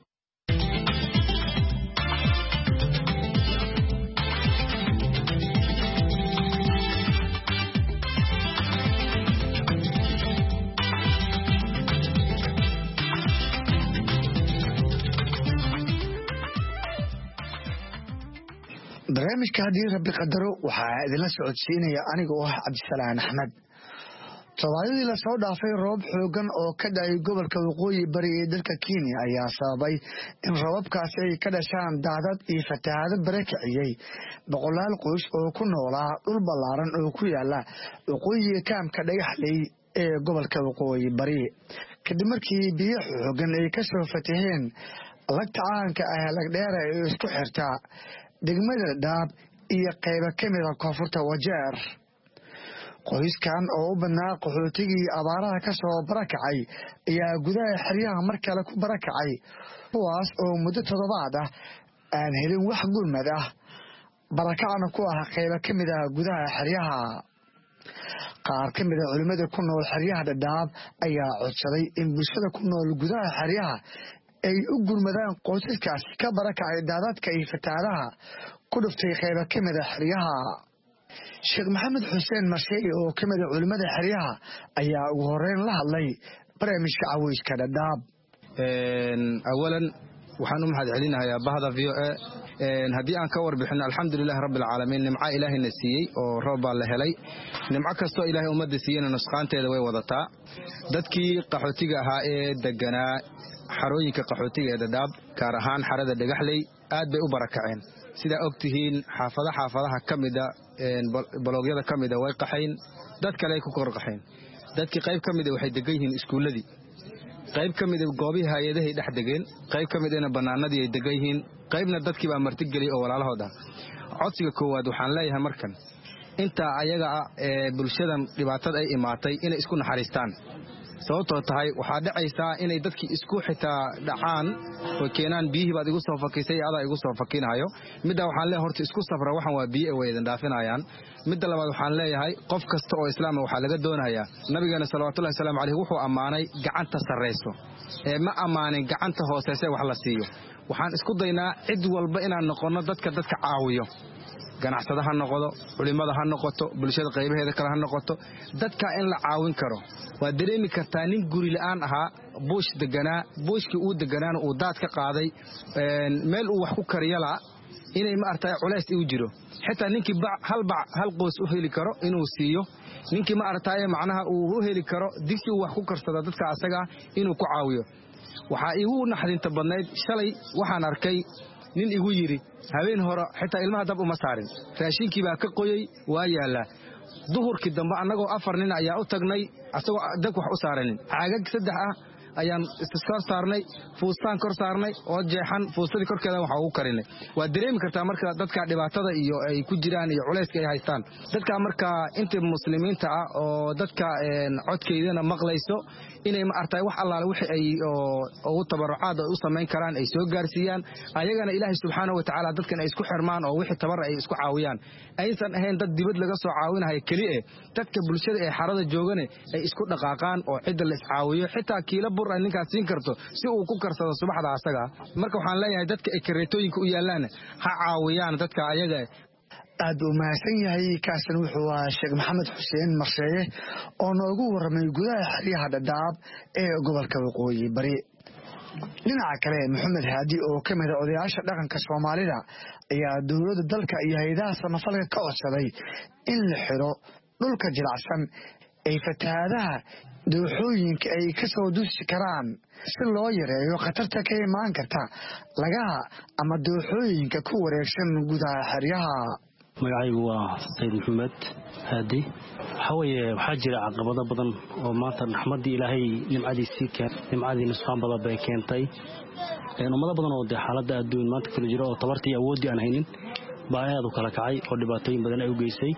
barnaamijka haddii rabbi qadaro waxaa idinla socodsiinaya aniga oo ah cabdisalaan axmed todobaadadii lasoo dhaafay roob xoogan oo ka da-ay gobolka waqooyi bari ee dalka kenya ayaa sababay in roobabkaasi ay ka dhashaan daadad iyo fatahaado barakiciyey boqolaal qoys oo ku noolaa dhul ballaaran oo ku yaala waqooyiga kaamka dhagaxley ee gobolka waqooyi bari kadib markii biyo xoogan ay ka soo fataheen lagta caanka ah lagdheera ee isku xirta degmada dhadhaab iyo qayba ka mida koonfurta wajeer qoyskan oo u badnaa qaxootigii abaaraha ka soo barakacay ayaa gudaha xeryaha mar kale ku barakacay kuwaas oo muddo toddobaad ah aan helin wax gurmad ah barakacna ku ah qayba ka mid ah gudaha xeryaha qaar ka mida culimmada ku nool xeryaha dhadhaab ayaa codsaday in bulshada ku nool gudaha xeryaha ay u gurmadaan qoysaskaas ka barakacay daadadka iyo fatahaadaha ku dhuftay qayba ka mida xeryaha sheekh maxamed xuseen marsheey oo ka mida culimmada xeryaha ayaa ugu horeyn la hadlay barnaamijka caweyska dhadhaab awalan waxaan u mahad celinayaa bahda v o a haddii aan ka warbixino alxamdulilahi rabbi alcaalamiin nimca ilaahayna siiyey oo roob baa la helay nimco kastoo ilaahay ummadda siiyeyna nusqaanteeda way wadataa dadkii qaxootiga ahaa ee deganaa xarooyinka qaxootiga ee dhadhaab gaar ahaan xarada dhagaxley aad bay u barakaceen sidaa og tihiin xaafada xaafadaha ka mida baloogyada ka mida way qaxayn dad kale ay ku korqaxeen dadkii qayb ka mida waxay degan yihiin iskuulladii qayb ka mida goobihii hay-adahay dhex degeen qayb ka midana bannaanadii ay degan yihiin qaybna dadkii baa martigeliyay oo walaalahood ah codsiga koowaad waxaan leeyahay markan intaa ayaga ah ee bulshadan dhibaatada ay imaatay inay isku naxariistaan sababtoo tahay waxaa dhacaysaa inay dadkii isku xitaa dhacaan oo keenaan biyihii baad igu soo fakisay adaa igu soo fakinayo middaa waxaan leeyahay horta isku safra waxan waa biyo way idin dhaafinayaan midda labaad waxaan leeyahay qof kasta oo islaama waxaa laga doonayaa nabigeena salawatullahi wasalaamu caleyh wuxuu ammaanay gacanta sarrayso ee ma ammaanin gacanta hooseyse wax la siiyo waxaan isku daynaa cid walba inaan noqonno dadka dadka caawiyo ganacsada ha noqdo culimada ha noqoto bulshada qaybaheeda kale ha noqoto dadka in la caawin karo waa dareemi kartaa nin guri la'aan ahaa buush deganaa buushkii uu deganaana uu daad ka qaaday meel uu wax ku kariyala inay ma artay culays uu jiro xitaa ninkii hal bac hal qoys u heli karo inuu siiyo ninkii ma artay macnaha uu u heli karo digsi uu wax ku karsado dadka asaga inuu ku caawiyo waxa igu naxdinta badnayd shalay waxaan arkay nin igu yiri habeen hore xitaa ilmaha dab uma saarin raashinkii baa ka qoyay waa yaala duhurkii dambe annagoo afar nin ayaa u tagnay asagoo dab wax u saaranin caagag saddex ah ayaan iskor saarnay fuustaan kor saarnay oo jeexan fuustadii korkeeda waxa uu karinay waa dareemi kartaa marka dadka dhibaatada iyo ay ku jiraan iyo culayska ay haystaan dadka marka inta muslimiinta ah oo dadka codkeedana maqlayso inay ma artay wax allaale wixii ay oo tabarucaad u sameyn karaan ay soo gaarsiiyaan ayagana ilaahay subxaanahu wa ta'ala dadkan ay isku xirmaan oo wixii tabar ay isku caawiyaan aysan ahayn dad dibad laga soo caawinayo kaliya dadka bulshada ee xarada joogane ay isku dhaqaaqaan oo cid la iscaawiyo xitaa kiila bur ay ninkaas siin karto si uu ku karsado subaxda asaga marka waxaan leeyahay dadka ay kareetooyinka u yaalaan ha caawiyaan dadka ayaga aad u mahadsan yahay kaasan wuxuu ahaa Sheekh Maxamed Xuseen Marsheeye oo noogu warramay gudaha xiriyaha Dhadhaab ee gobolka Waqooyi Bari dhinaca kale Maxamed Haadi oo ka mid ah odayaasha dhaqanka Soomaalida ayaa dowladda dalka iyo hay'adaha samafalka ka codsaday in la xiro dhulka jilicsan ay fatahaadaha dooxooyinka ay ka soo dusi karaan si loo yareeyo khatarta ka imaan karta lagaha ama dooxooyinka ku wareegsan gudaha xeryaha magacaygu waa Sayd Maxamed Haadi waxa weeye waxaa jira caqabado badan oo maanta raxmadii Ilaahay nimcadiisii keen nimcadii nusqaan badan bay keentay een ummado badan oo xaaladda adduun maanta kala jiro oo tabartii awoodii aan haynin baa aad u kala kacay oo dhibaatooyin badan ay u geysay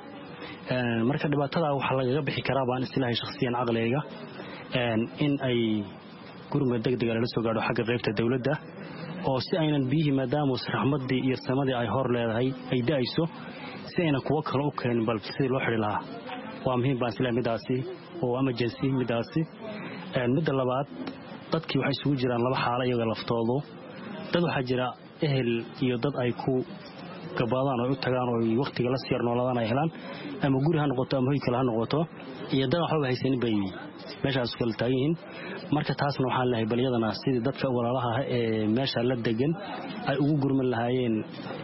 een marka dhibaatada waxa laga bixi karaa baan islaahay shakhsiyan aqliga een in ay gurmad degdeg ah la soo gaadho xagga qaybta dawladda oo si aynan biyihii maadaama raxmadii iyo samadii ay hor leedahay ay daayso si ayna kuwa kale u keenin bal sidii loo xiri lahaa waa muhiim baan islaahay midaasi oo emergency midaasi een midda labaad dadkii waxay isugu jiraan laba xaalo iyaga laftoodu dad waxaa jira ehel iyo dad ay ku gabaadaan oo u tagaan oo waqtiga la sii noolaadaan ay helaan ama guri ha noqoto ama hoy kale ha noqoto iyo dad waxba haysan bay meeshaas kala taagan marka taasna waxaan leeyahay baliyadana sidii dadka walaalaha ee meesha la degan ay ugu gurman lahaayeen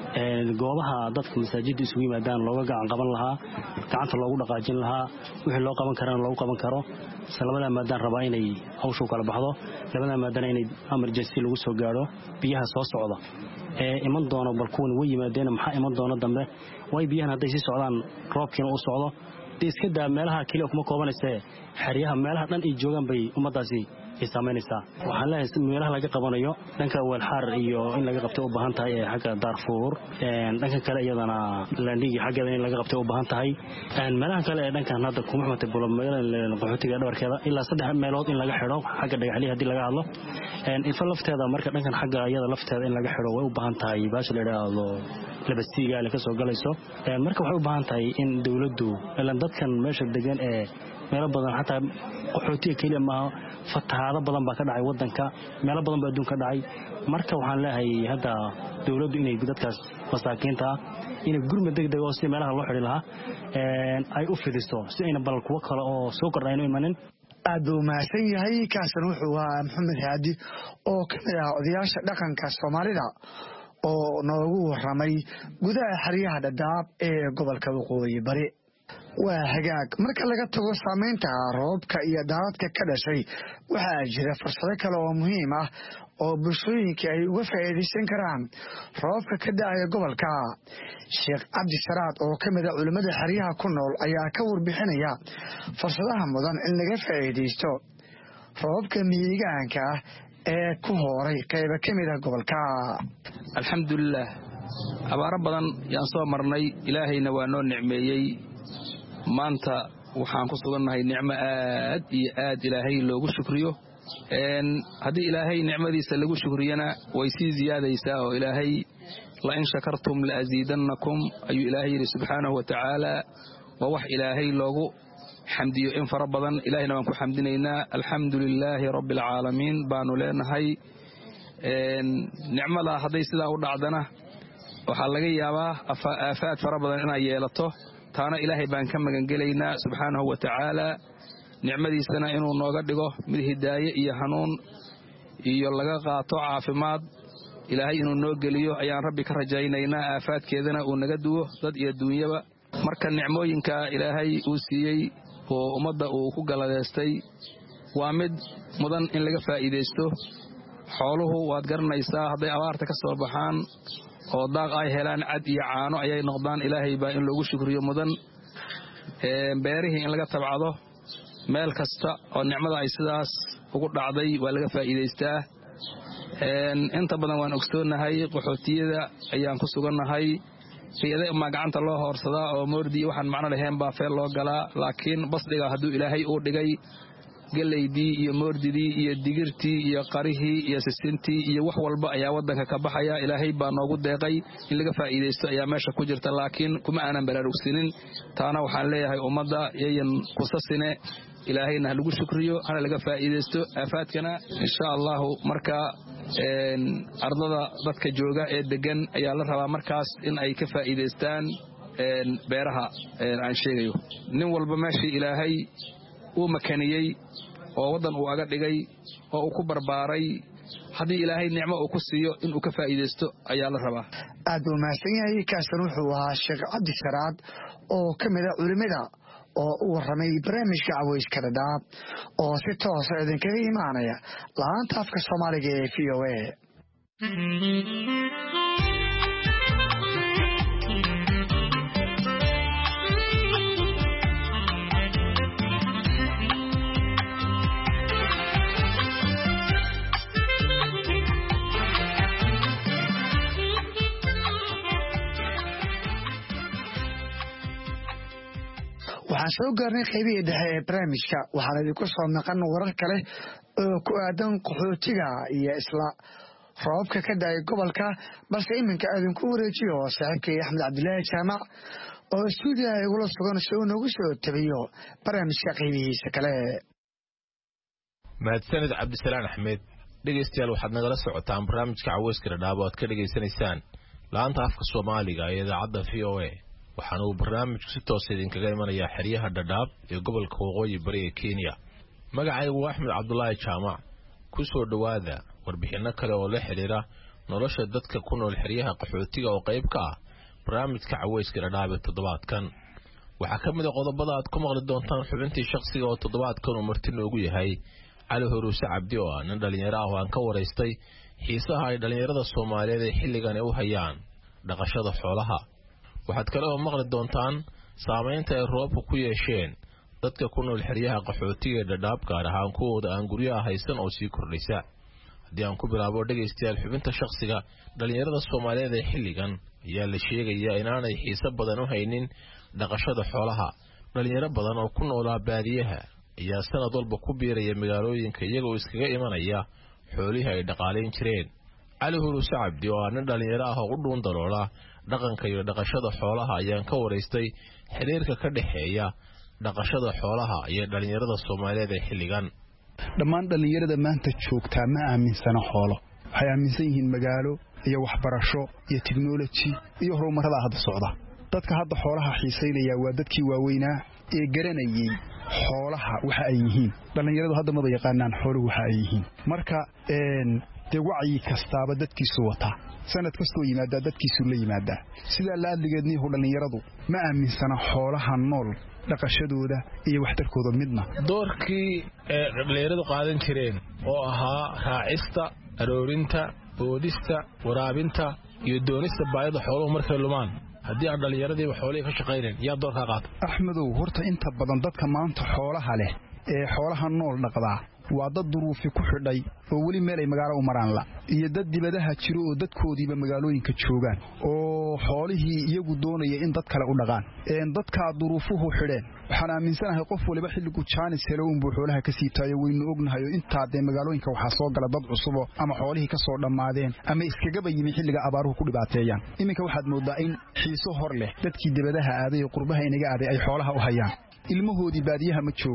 ee goobaha dadka masaajidda isugu yimaadaan looga gacan qaban lahaa gacanta loogu dhaqaajin lahaa wixii loo qaban karana loogu qaban karo salabada maadaan rabaa inay hawshu kala baxdo labada maadana inay emergency lagu soo gaaro biyaha soo socda ee iman doono balkuun way yimaadeen maxaa iman doono dambe way biyahan haday si socdaan roobkiina u socdo iska daa meelaha kaliya kuma koobanaysa xariyaha meelaha dhan ay joogan bay ummadaasi isaameynaysaa waxaan leeyahay meelaha laga qabanayo dhanka walxaar iyo in laga qabto u baahan tahay xagga Darfur een dhanka kale iyadana landigi xaggeeda in laga qabto u baahan tahay een meelaha kale ee dhankan hadda kuma xumata bulmeelan qaxootiga dhabarkeeda ilaa saddex meelood in laga xiro xagga dhagaxliga hadii laga hadlo een ifa lafteeda marka dhankan xagga iyada lafteeda in laga xiro way u baahan tahay baash la yiraahdo labasiga la ka soo galayso een marka waxay u baahan tahay in dawladdu ilaan dadkan meesha degan ee meelo badan xataa qaxootiga kaliya ma fatahaado badan baa ka dhacay wadanka meelo badan baa adduunka dhacay marka waxaan leeyahay hadda dawladdu inay dadkaas masaakiinta inay gurmad degdeg oo si meelaha loo xiri lahaa ee ay u fidiso si ayna bal kuwa kale oo soo kordhayno imanin aad u mahadsan yahay kaasan wuxuu ahaa Maxamed Haadi oo ka mid ah odayaasha dhaqanka Soomaalida oo noogu warramay gudaha xiriyaha Dhadhaab ee gobolka Waqooyi Bari waa hagaag marka laga tago saameynta roobka iyo daadadka ka dhashay waxaa jira fursado kale oo muhiim ah oo bulshooyinka ay uga faa'iideysan karaan roobka ka dhacaya gobolka Sheekh Cabdi Saraad oo ka mid ah culimada xiriyaha ku nool ayaa ka warbixinaya fursadaha mudan in laga faa'iideysto roobka miyigaanka ee ku hooray qayb ka mid ah gobolka alxamdulillah abaaro badan yaan soo marnay ilaahayna waa noo nicmeeyey maanta waxaan ku sugannahay nicmo aad iyo aad ilaahay loogu shukriyo een haddii ilaahay nicmadiisa lagu shukriyana way sii ziyaadaysaa oo ilaahay la in shakartum la aziidannakum ayuu ilaahay yidhi subxaanahu wa tacaala waa wax ilaahay loogu xamdiyo in fara badan ilaahayna waan ku xamdinaynaa alxamdu lilaahi rabbi alcaalamiin baanu leenahay een nicmada hadday sidaa u dhacdana waxaa laga yaabaa aafaad fara badan inay yeelato taana ilaahay baan ka magangelaynaa subxaanahu wa tacaala nicmadiisana inuu nooga dhigo mid hidaaye iyo hanuun iyo laga qaato caafimaad ilaahay inuu noo geliyo ayaan rabbi ka rajaynaynaa aafaadkeedana uu naga duwo dad iyo duunyaba marka nicmooyinka ilaahay uu siiyey oo ummadda uu ku galadeystay waa mid mudan in laga faa'iidaysto xooluhu waad garanaysaa hadday abaarta ka soo baxaan oo daaq ay helaan cad iyo caano ayay noqdaan ilaahay baa in loogu shukriyo mudan beerihii in laga tabcado meel kasta oo nicmada ay sidaas ugu dhacday waa laga faa'iidaystaa inta badan waan ogsoonnahay qaxootiyada ayaan ku sugannahay iyada ma gacanta loo hoorsadaa oo moordi waxaan macno lahayn baa feel loo galaa laakiin basdhiga hadduu ilaahay uu dhigay galeydii iyo moordidii iyo digirtii iyo qarihii iyo sisintii iyo wax walba ayaa waddanka ka baxaya ilaahay baa noogu deeqay in laga faa'iidaysto ayaa meesha ku jirta laakiin kuma aanan baraarugsanin taana waxaan leeyahay ummadda yayan kusasine ilaahayna lagu shukriyo hana laga faa'iidaysto aafaadkana insha allahu marka ardada dadka jooga ee degan ayaa la rabaa markaas in ay ka faa'iidaystaan beeraha aan sheegayo nin walba meeshii ilaahay uu makaniyey oo waddan uu aga dhigay oo uu ku barbaaray haddii ilaahay nicmo uu ku siiyo inuu ka faa'iidaysto ayaa la rabaa aad buu mahadsan yahay kaasan wuxuu ahaa sheekh cabdi saraad oo ka mid a culimmada oo u warramay barnaamijka cawayska dhadhaab oo si toosa idinkaga imaanaya laanta afka soomaaliga ee v o a waxaan soo gaarnay qaybihii dhexe ee barnaamijka waxaan idinku soo naqan warar kale oo ku aadan qaxootiga iyo isla roobabka ka dhacay gobolka balse iminka idinku wareejiyo saaxiibkay axmed cabdilaahi jaamac oo stuudiyaha igula sugan si uu noogu soo tabiyo barnaamijka qaybihiisa kale mahadsanid cabdisalaan axmed dhegaystayaal waxaad nagala socotaan barnaamijka cawayska dhadhaab oo aad ka dhegaysanaysaan laanta afka soomaaliga ee idaacadda v o a waxaana uu barnaamijku si toosa idinkaga imanayaa xeryaha dhadhaab ee gobolka waqooyi bari ee kenya magacaygu waa axmed cabdulaahi jaamac ku soo dhowaada warbixinno kale oo la xidhiira nolosha dadka ku nool xeryaha qaxootiga oo qayb ka ah barnaamijka cawayska dhadhaab ee toddobaadkan waxaa ka mid a qodobada aad ku maqli doontaan xubintii shakhsiga oo toddobaadkan uu marti noogu yahay cali horuuse cabdi oo ah nin dhallinyaro ah oo aan ka waraystay xiisaha ay dhallinyarada soomaaliyeed ee xilligani u hayaan dhaqashada xoolaha waxaad kale oo maqli doontaan saamaynta ay roobka ku yeesheen dadka ku nool xeryaha qaxootiga ee dhadhaab gaar ahaan kuwooda aan guryaha haysan oo sii kordhaysa haddii aan ku bilaabo dhegaystayaal xubinta shakhsiga dhallinyarada soomaaliyeed ee xilligan ayaa la sheegayaa inaanay xiise badan u haynin dhaqashada xoolaha dhallinyaro badan oo ku noolaa baadiyaha ayaa sanad walba ku biiraya magaalooyinka iyagoo iskaga imanaya xoolihii ay dhaqaalayn jireen cali huruuse cabdi oo ah nin dhallinyaro ah oo u dhuun daloola dhaqanka iyo dhaqashada xoolaha ayaan ka waraystay xiriirka ka dhexeeya dhaqashada xoolaha iyo dhallinyarada soomaaliyeed ee xilligan dhammaan dhallinyarada maanta joogtaa ma aaminsana xoolo waxay aaminsan yihiin magaalo iyo waxbarasho iyo teknoloji iyo horumarada hadda socda dadka hadda xoolaha xiisaynaya waa dadkii waaweynaa ee garanayay xoolaha waxa ay yihiin dhallinyaradu hadda maba yaqaanaan xooluhu waxa ay yihiin marka dee wacyi kastaaba dadkiisu wataa sanad kastoo yimaadaa dadkiisu la yimaadaa sidaa la adligeedniihu dhallinyaradu ma aaminsana xoolaha nool dhaqashadooda iyo waxtarkooda midna doorkii ee dhallinyaradu qaadan jireen oo ahaa raacista aroorinta boodista waraabinta iyo doonista baayada xooluhu markay lumaan haddii aan dhallinyaradiiba xoolihii ka shaqaynayn yaa doorkaa qaata axmedow horta inta badan dadka maanta xoolaha leh ee xoolaha nool dhaqdaa waa dad duruufi ku xidhay oo weli meel ay magaalo u maraan la iyo dad dibadaha jiro oo dadkoodiiba magaalooyinka joogaan oo xoolihii iyagu doonaya in dad kale u dhaqaan dadkaa duruufuhu xidheen waxaan aaminsanahay qof waliba xilligu jaanis helo unbuu xoolaha ka siitaayo waynu ognahay oo intaa dee magaalooyinka waxaa soo gala dad cusubo ama xoolihii ka soo dhammaadeen ama iskagaba yimi xilliga abaaruhu ku dhibaateeyaan iminka waxaad mooddaa in xiiso hor leh dadkii dibadaha aaday ee qurbaha inaga aaday ay xoolaha u hayaan ilmahoodii baadiyaha ma joogaan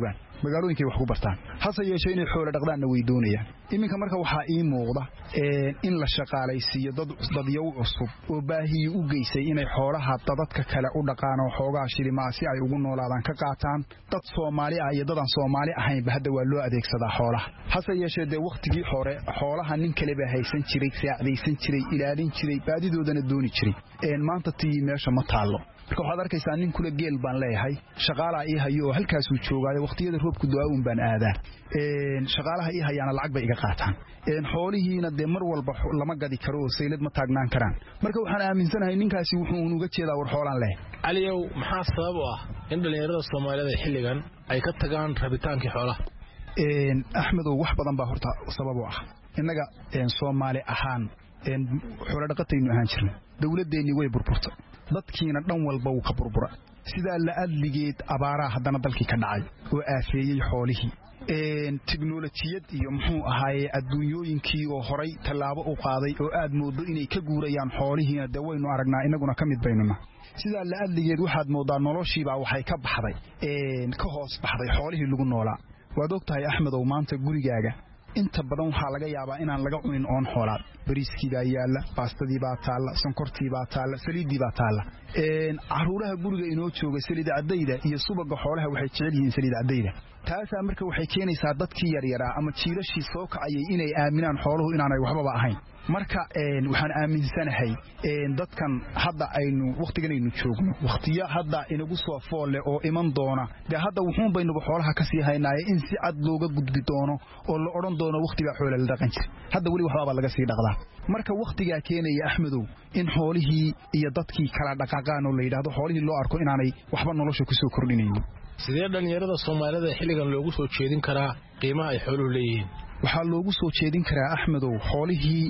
magaalooyinkay wax ku bartaan hase yeeshee inay xoolo dhaqdaanna way doonayaan iminka marka waxaa ii muuqda in la shaqaalaysiiyo dad dadyow cusub oo baahiyi u geysay inay xoolaha dadadka kale u dhaqaan oo xoogaa shilimaa si ay ugu noolaadaan ka qaataan dad Soomaali ah iyo dadaan Soomaali ahaynba hadda waa loo adeegsadaa xoolaha hase yeeshee dee waqtigii hore xoolaha nin kale baa haysan jiray saacadaysan jiray ilaalin jiray baadidoodana dooni jiray een maanta tii meesha ma taalo marka waxaad arkaysaa nin kula geel baan leeyahay shaqaalaha ii hayo oo halkaas uu joogaayo waqtiyada roobku du'aawun baan aadaa een shaqaalaha ii hayana lacag bay iga qaataan een xoolihiina de mar walba lama gadi karo oo saylad ma taagnaan karaan marka waxaan aaminsanahay ninkaasi wuxuu uga jeedaa war xoolaan leh caliyow maxaa sabab u ah in dhalinyarada Soomaaliyeed xilligan ay ka tagaan rabitaankii xoolaha een Axmed oo wax badan baa horta sabab u ah innaga een Soomaali ahaan een xoolo dhaqataynu ahaan jirnay dawladdeennii way burburtay dadkiina dhan walba uu ka burbura sida la adligeed abaaraha haddana dalkii ka dhacay oo aafeeyay xoolihii een tiknoolajiyad iyo muxuu ahaayay adduunyooyinkii oo horay tallaabo u qaaday oo aad moodo inay ka guurayaan xoolihiina de waynu aragnaa inaguna ka mid baynuna sida la adligeed waxaad moodaa noloshiiba waxay ka baxday een ka hoos baxday xoolihii lagu noolaa waad ogtahay Axmed oo maanta gurigaaga inta badan waxa laga yaabaa inaan laga cunin oon xoolaad bariiskii baa yaala baastadii baa taala sonkortii baa taala saliidii baa taala een caruuraha guriga inoo jooga saliid cadayda iyo subaga xoolaha waxay jecel yihiin saliid cadayda taasa marka waxay keenaysaa dadkii yar yaraa ama jiilashii soo kacayay inay aaminaan xooluhu inaanay waxba ahayn marka een waxaan aaminsanahay een dadkan hadda aynu waqtigan aynu joogno waqtiyo hadda inagu soo foole oo iman doona de hadda wuxuun baynu xoolaha ka sii haynaaye in si cad looga gudbi doono oo la oran doono waqtiga xoolo la dhaqan jiray hadda wali waxba laga sii dhaqdaa marka waqtiga keenaya Axmedow in xoolihii iyo dadkii kala dhaqaaqaan oo la yiraahdo xoolihii loo arko inaanay waxba nolosha ku soo kordhinaynin sidee dhalinyarada Soomaaliyeed xilligan loogu soo jeedin karaa qiimaha ay xooluhu leeyihiin waxaa loogu soo jeedin karaa Axmedow xoolihii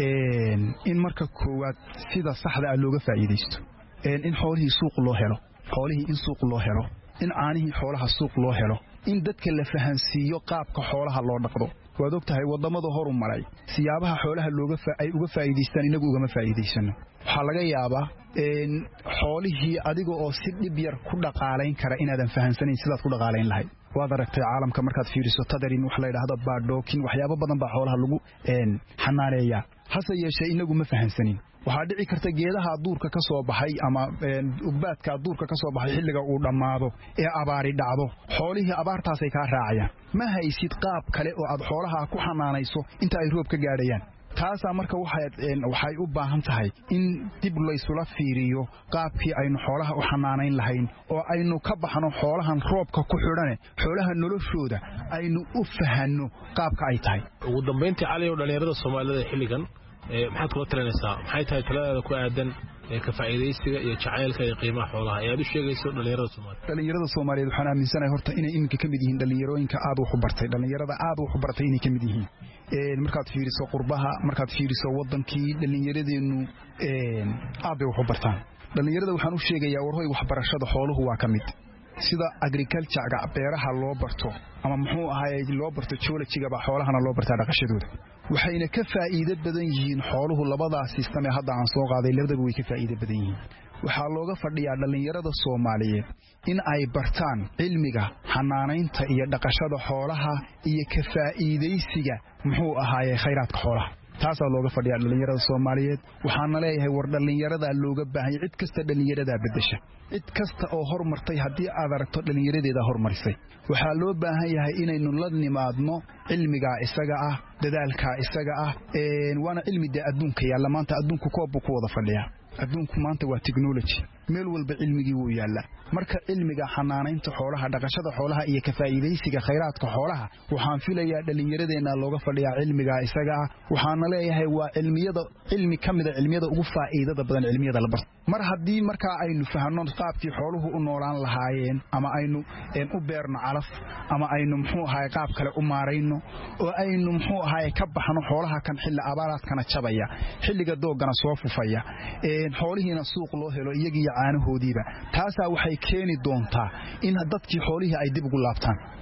een in marka koowaad sida saxda ah looga faa'iideysto een in xoolihii suuq loo helo xoolihii in suuq loo helo in aanihii xoolaha suuq loo helo in dadka la fahansiiyo qaabka xoolaha loo dhaqdo waad ogtahay wadamada horu maray siyaabaha xoolaha looga ay uga faa'iideystaan inagu uga faa'iideysano waxa laga yaabaa een xoolihii adiga oo si dib yar ku dhaqaaleyn kara inaadan fahansanayn sidaad ku dhaqaaleyn lahayd waad aragtay caalamka markaad fiiriso tadarin wax la yiraahdo baadhookin waxyaabo badan baa xoolaha lagu een xanaaneeya hase yeeshee inagu ma fahansanin waxaa dhici karta geedaha duurka ka soo baxay ama ugbaadka duurka ka soo baxay xilliga uu dhamaado ee abaari dhacdo xoolihii abaartaas ay ka raacayaan ma haysid qaab kale oo aad xoolaha ku xanaanayso inta ay roob ka gaadhayaan taasa marka waxay waxay u baahan tahay in dib loo isula fiiriyo qaabkii aynu xoolaha u xanaaneyn lahayn oo aynu ka baxno xoolahan roobka ku xidhane xoolaha noloshooda aynu u fahanno qaabka ay tahay ugu dambeyntii cali oo dhalinyarada Soomaaliyeed xilligan ee maxaad kula talinaysaa maxay tahay talada ku aadan ee ka faa'iideysiga iyo jacaylka iyo qiimaha xoolaha ayaad u sheegayso dhalinyarada Soomaaliyeed dhalinyarada Soomaaliyeed waxaan aaminsanahay horta inay iminka ka mid yihiin dhalinyarooyinka aad wax u bartay dhalinyarada aad wax u bartay inay ka mid yihiin ee markaad fiiriso qurbaha markaad fiiriso wadankii dhalinyaradeenu ee aad wax u bartaan dhalinyarada waxaan u sheegayaa warhoy wax barashada xooluhu waa ka mid sida agriculture-ga beeraha loo barto ama muxuu ahaayay loo barto geology-ga ba xoolahana loo bartaa dhaqashadooda waxayna ka faa'iido badan yihiin xooluhu labadaas system ee hadda aan soo qaaday labadaba way ka faa'iido badan yihiin waxaa looga fadhiyaa dhalinyarada Soomaaliyeed in ay bartaan cilmiga xanaanaynta iyo dhaqashada xoolaha iyo ka faa'iideysiga muxuu ahaayay khayraadka xoolaha taasoo looga fadhiyaa dhalinyarada Soomaaliyeed waxaan leeyahay war dhalinyarada looga baahan cid kasta dhalinyarada bedesha cid kasta oo horumartay hadii aad aragto dhalinyaradeeda horumarisay waxaa loo baahan yahay inaynu la nimaadno cilmiga isaga ah dadaalka isaga ah ee waana cilmiga adduunka yaala maanta adduunku koob ku wada fadhiya adduunku maanta waa technology meel walba cilmigii wuu yaala marka cilmiga xanaanaynta xoolaha dhaqashada xoolaha iyo ka faa'iideysiga khayraadka xoolaha waxaan filayaa dhalinyaradeena looga fadhiyaa cilmiga isaga ah waxaan leeyahay waa cilmiyada cilmi kamida cilmiyada ugu faa'iidada badan cilmiyada la barto mar hadii marka aynu fahanno qaabkii xooluhu u noolaan lahaayeen ama aynu u beerno calaf ama aynu muxuu ahaay qaab kale u maarayno oo aynu muxuu ahaay ka baxno xoolaha kan xilli abaaraadkana jabaya xilliga doogana soo fufaya ee xoolihiina suuq loo helo iyagii caanahoodiiba taasa waxay keeni doontaa in dadkii xoolihii ay dib ugu laabtaan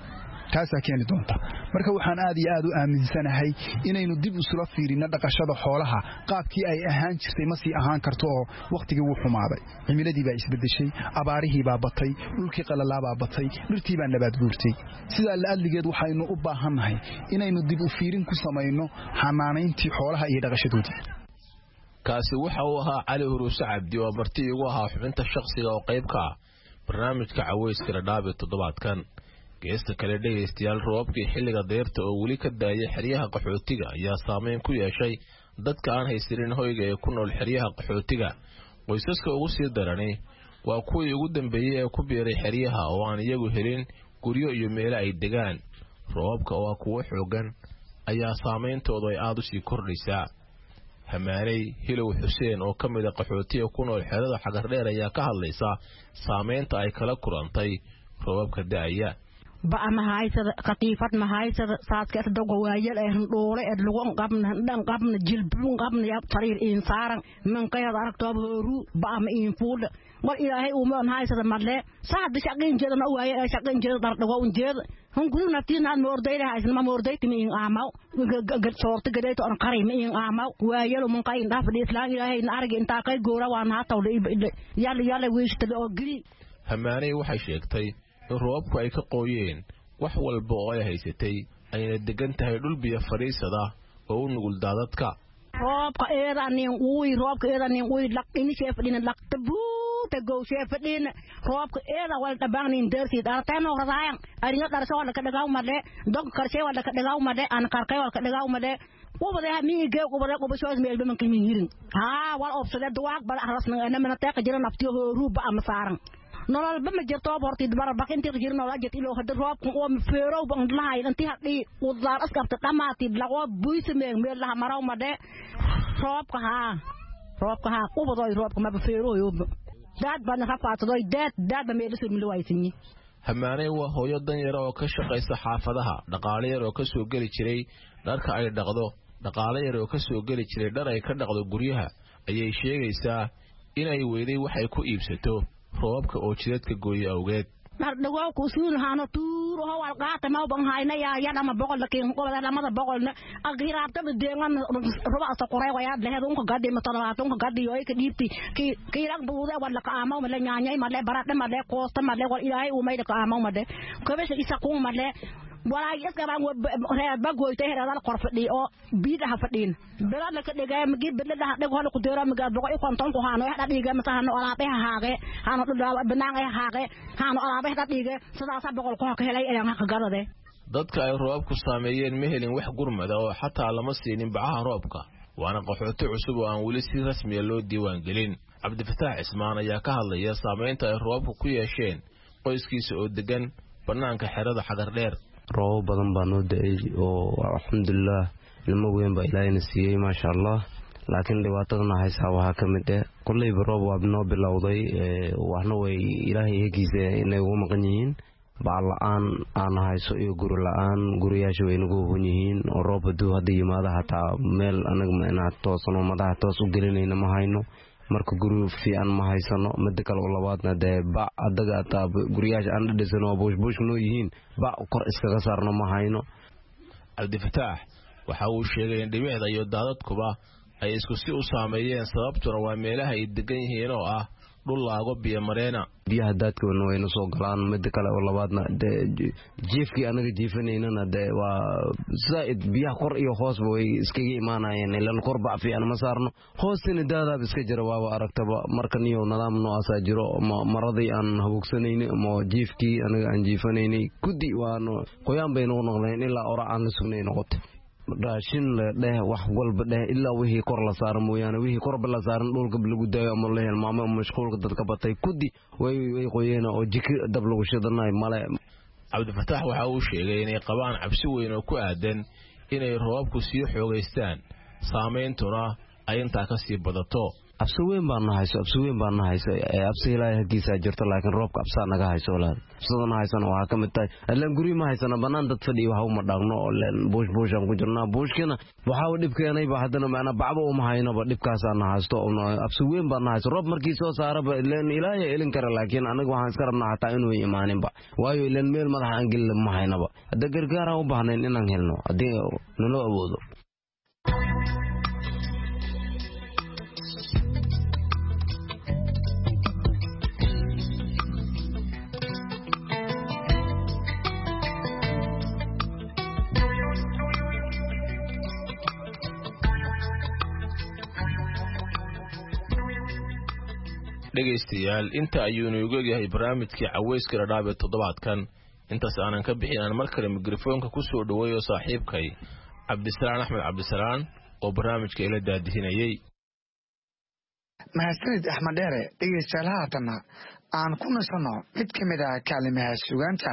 taasaa keeni doonta marka waxaan aad iyo aad u aaminsanahay inaynu dib usula fiirino dhaqashada xoolaha qaabkii ay ahaan jirtay ma sii ahaan karto oo wakhtigii wuu xumaaday cimiladii baa isbedeshay abaarihii baa batay dhulkii qalalaa baa batay dhirtii baa nabaad guurtay sidaa la adligeed waxaynu u baahannahay inaynu dib u fiirin ku samayno xanaanayntii xoolaha iyo dhaqashadoodii kaasi waxa uu ahaa cali huruuse cabdi oo marti igu ahaa xubinta shakhsiga oo qayb ka ah barnaamijka caweyska dhadhaab ee toddobaadkan geesta kale dhegaystayaal roobkii xilliga deyrta oo weli ka daayay xeryaha qaxootiga ayaa saameyn ku yeeshay dadka aan haysanin hoyga ee ku nool xeryaha qaxootiga qoysaska ugu sii darani waa kuwii ugu dambeeyey ee ku biiray xeryaha oo aan iyagu helin guryo iyo meelo ay degaan roobka oo kuwa xoogan ayaa saameyntooda ay aad u sii kordhaysaa hamaanay hilow xuseen oo ka mid ah qaxootiga ku nool xerada xagardheer ayaa ka hadlaysa saameynta ay kala kulantay roobabka da'aya ba ma haysada qatiifad ma haysada saaska dogo waayal ee dhoole ee lagu qabna dhan qabna jilbun qabna ya tariir in saaran man qayad aragto horu ba ma in fuul wal ilaahay uu ma haysada madle saad shaqin jeedana waayay shaqin jeed dar dhago un jeed hun guru naftiina ma ordayda haysan ma ordayta mi in aamaw gad soorta gadeeto an qaray mi in aamaw waayal man qayn dhaaf islaan ilaahay na arag inta qay goora waan ha tawle yalla yalla weeshta oo giri hamaanay waxay sheegtay in roobku ay ka qooyeen wax walba oo ay haysatay ayna degan tahay dhul biyo fariisada oo u nugul daadadka roobka eedanin uy roobka eedanin uy laq ini sheefadina laqta buuta go sheefadina roobka eeda wal tabaanin dersi dartano radaayan ariyo darso wala ka dhagaw made dog karshe wala ka dhagaw made an karkay wala ka dhagaw made wabada mi ge wabada ko bashoos meel baman kimi hirin ha wal opsada duwaaq bal arasna ana mana taqa jiran aftiyo ruuba am saaran nolol bama jirto bortid barabaq intii jirno la jit ilo hada roobku oo feerow baan lahayn intii hadii wadaar askabta dhamaati lago buysmeen meel la maraw made roobka ha roobka ha qubado roobka ma feerow dad baan rafaatado dad dad ma meel soo milwaysini hamaanay waa hooyo dan yar oo ka shaqeysa xaafadaha dhaqaale yar oo ka soo gali jiray dharka ay dhaqdo dhaqaale yar oo ka soo gali jiray dhar ay ka dhaqdo guryaha ayay sheegaysaa inay weeday waxay ku iibsato roobka oo jidadka gooyay awgeed dhagow ku suul haano tuuro hawal qaata ma ban hayna ya ya dama boqol lakin qolada lamada boqolna agiraabta deegan roba sa qoray waya lehed un ka gaddi ma toddobaad un ka gaddi oo ka dhiibti ki ki rag buuda wala ka amaw ma la nyaanyay ma le barada ma le qoosta ma le wal ilaahay uu mayda ka amaw ma de ko bes isa ku ma le wala iska baan reer bagoyta heerada qorfadhi oo biida ha fadhiin belad la ka dhigay magi belada ha dhig hol ku deero maga boqol konton ku haano hada dhiga ma tahano alaabe haage haano dhulaa banaanay haage haano alaabe hada dhiga sidaas boqol ku ka helay ayaan ka garade dadka ay roobku saameeyeen ma helin wax gurmada oo xataa lama siinin bacaha roobka waana qaxooti cusub oo aan weli si rasmi ah loo diiwaan gelin cabdifataax ismaan ayaa ka hadlaya saameynta ay roobku ku yeesheen qoyskiisa oo degan banaanka xerada xagardheer roob badan baa noo da'ay oo alxamdulilah ilmo weyn baa ilaahayna siiyey maasha allah laakiin dhibaatadana haysaa waxaa ka mid ah kollayba roob waa noo bilowday waxna way ilaahay eegiisa inay ugu maqan yihiin bacal la-aan aan hayso iyo guri la-aan guriyaasha way nagu hon yihiin oo roob hadduu hadda yimaada hataa meel anaga inaa toosanoo madaxa toos u gelinayna ma hayno marka guri fiican ma haysano mid kale oo labaadna dee bac adaga ataa guriyaasha aan dhadhisan oo buushbuushka noo yihiin bac kor iskaga saarno ma hayno cabdifataax waxa uu sheegay in dhibicda iyo daadadkuba ay isku si u saameeyeen sababtuna waa meelaha ay degan yihiin oo ah dhul laago biyo mareena biyaha daadkana wayna soo galaan mid kale oo labaadna dee jiifkii anaga jiifanaynana dee waa zaaid biyaha kor iyo hoosba way iskaga imaanayeen ilan kor bac fiican ma saarno hoostina daadaaba iska jira waaba aragtaba markan iyo nidaam noocaasa jiro maradii aan habuugsanayni ama jiifkii anaga aan jiifanaynay guddi waano qoyaan bay noo noqdeen ilaa ora aan la sugnay noqotay raashin dheh wax walba dheh ilaa wixii kor la saaran mooyaane wixii korba la saaran dhulka lagu daayo ama la hilmaamo mashquulka dadka batay kudi way way qoyeen oo jiki dab lagu shidanaay male cabdifataax waxa uu sheegay inay qabaan cabsi weyn oo ku aadan inay roobku sii xoogaystaan saameyntuna ay intaa ka sii badato absi weyn baan nahayso absi weyn baan nahayso absi ilaahay hagiisa jirto laakiin roobka absa naga hayso walaal absadana haysana waxa ka mid tahay alaan guri ma haysana banaan dad fadhiyo waxa uma dhaaqno oo leen buush buush aan ku jirnaa buushkina waxa uu dhib keenay ba hadana macna bacba uma hayno ba dhibkaas aan nahaysto oo absi weyn baan nahayso roob markii soo saaraba leen ilaahay ilin kara laakiin anagu waxaan iska rabnaa hataa inuu imaanin ba waayo leen meel madax aan gel ma haynaba hada gargaar u baahnayn inaan helno hadii nolo awoodo dhegaystayaal inta ayuu inoogu egyahay barnaamijkii caweyska dhadhaab ee toddobaadkan intaas aanan ka bixin aan mar kale mikrofoonka ku soo dhaweeyo saaxiibkay cabdisalaan axmed cabdisalaan oo barnaamijka ila daadihinayay mahadsanid axmed dheere dhegaystayaal haatanna aan ku nasanno mid ka mid ah kaalimaha sugaanta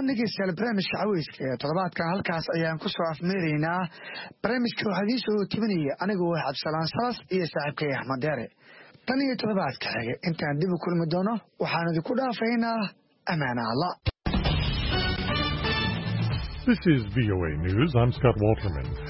dhegeystayaal barnaamijka caweyska ee toddobaadkan halkaas ayaan ku soo afmeeraynaa barnaamijka waxaa idiin soo tibinaya anigoo ah cabdisalaan salas iyo saaxiibkay axmed deere tan iyo toddobaadka xige intaan dib u kulmi doono waxaan idinku dhaafaynaa ammaana alla. This is V O A News. I'm Scott Walterman.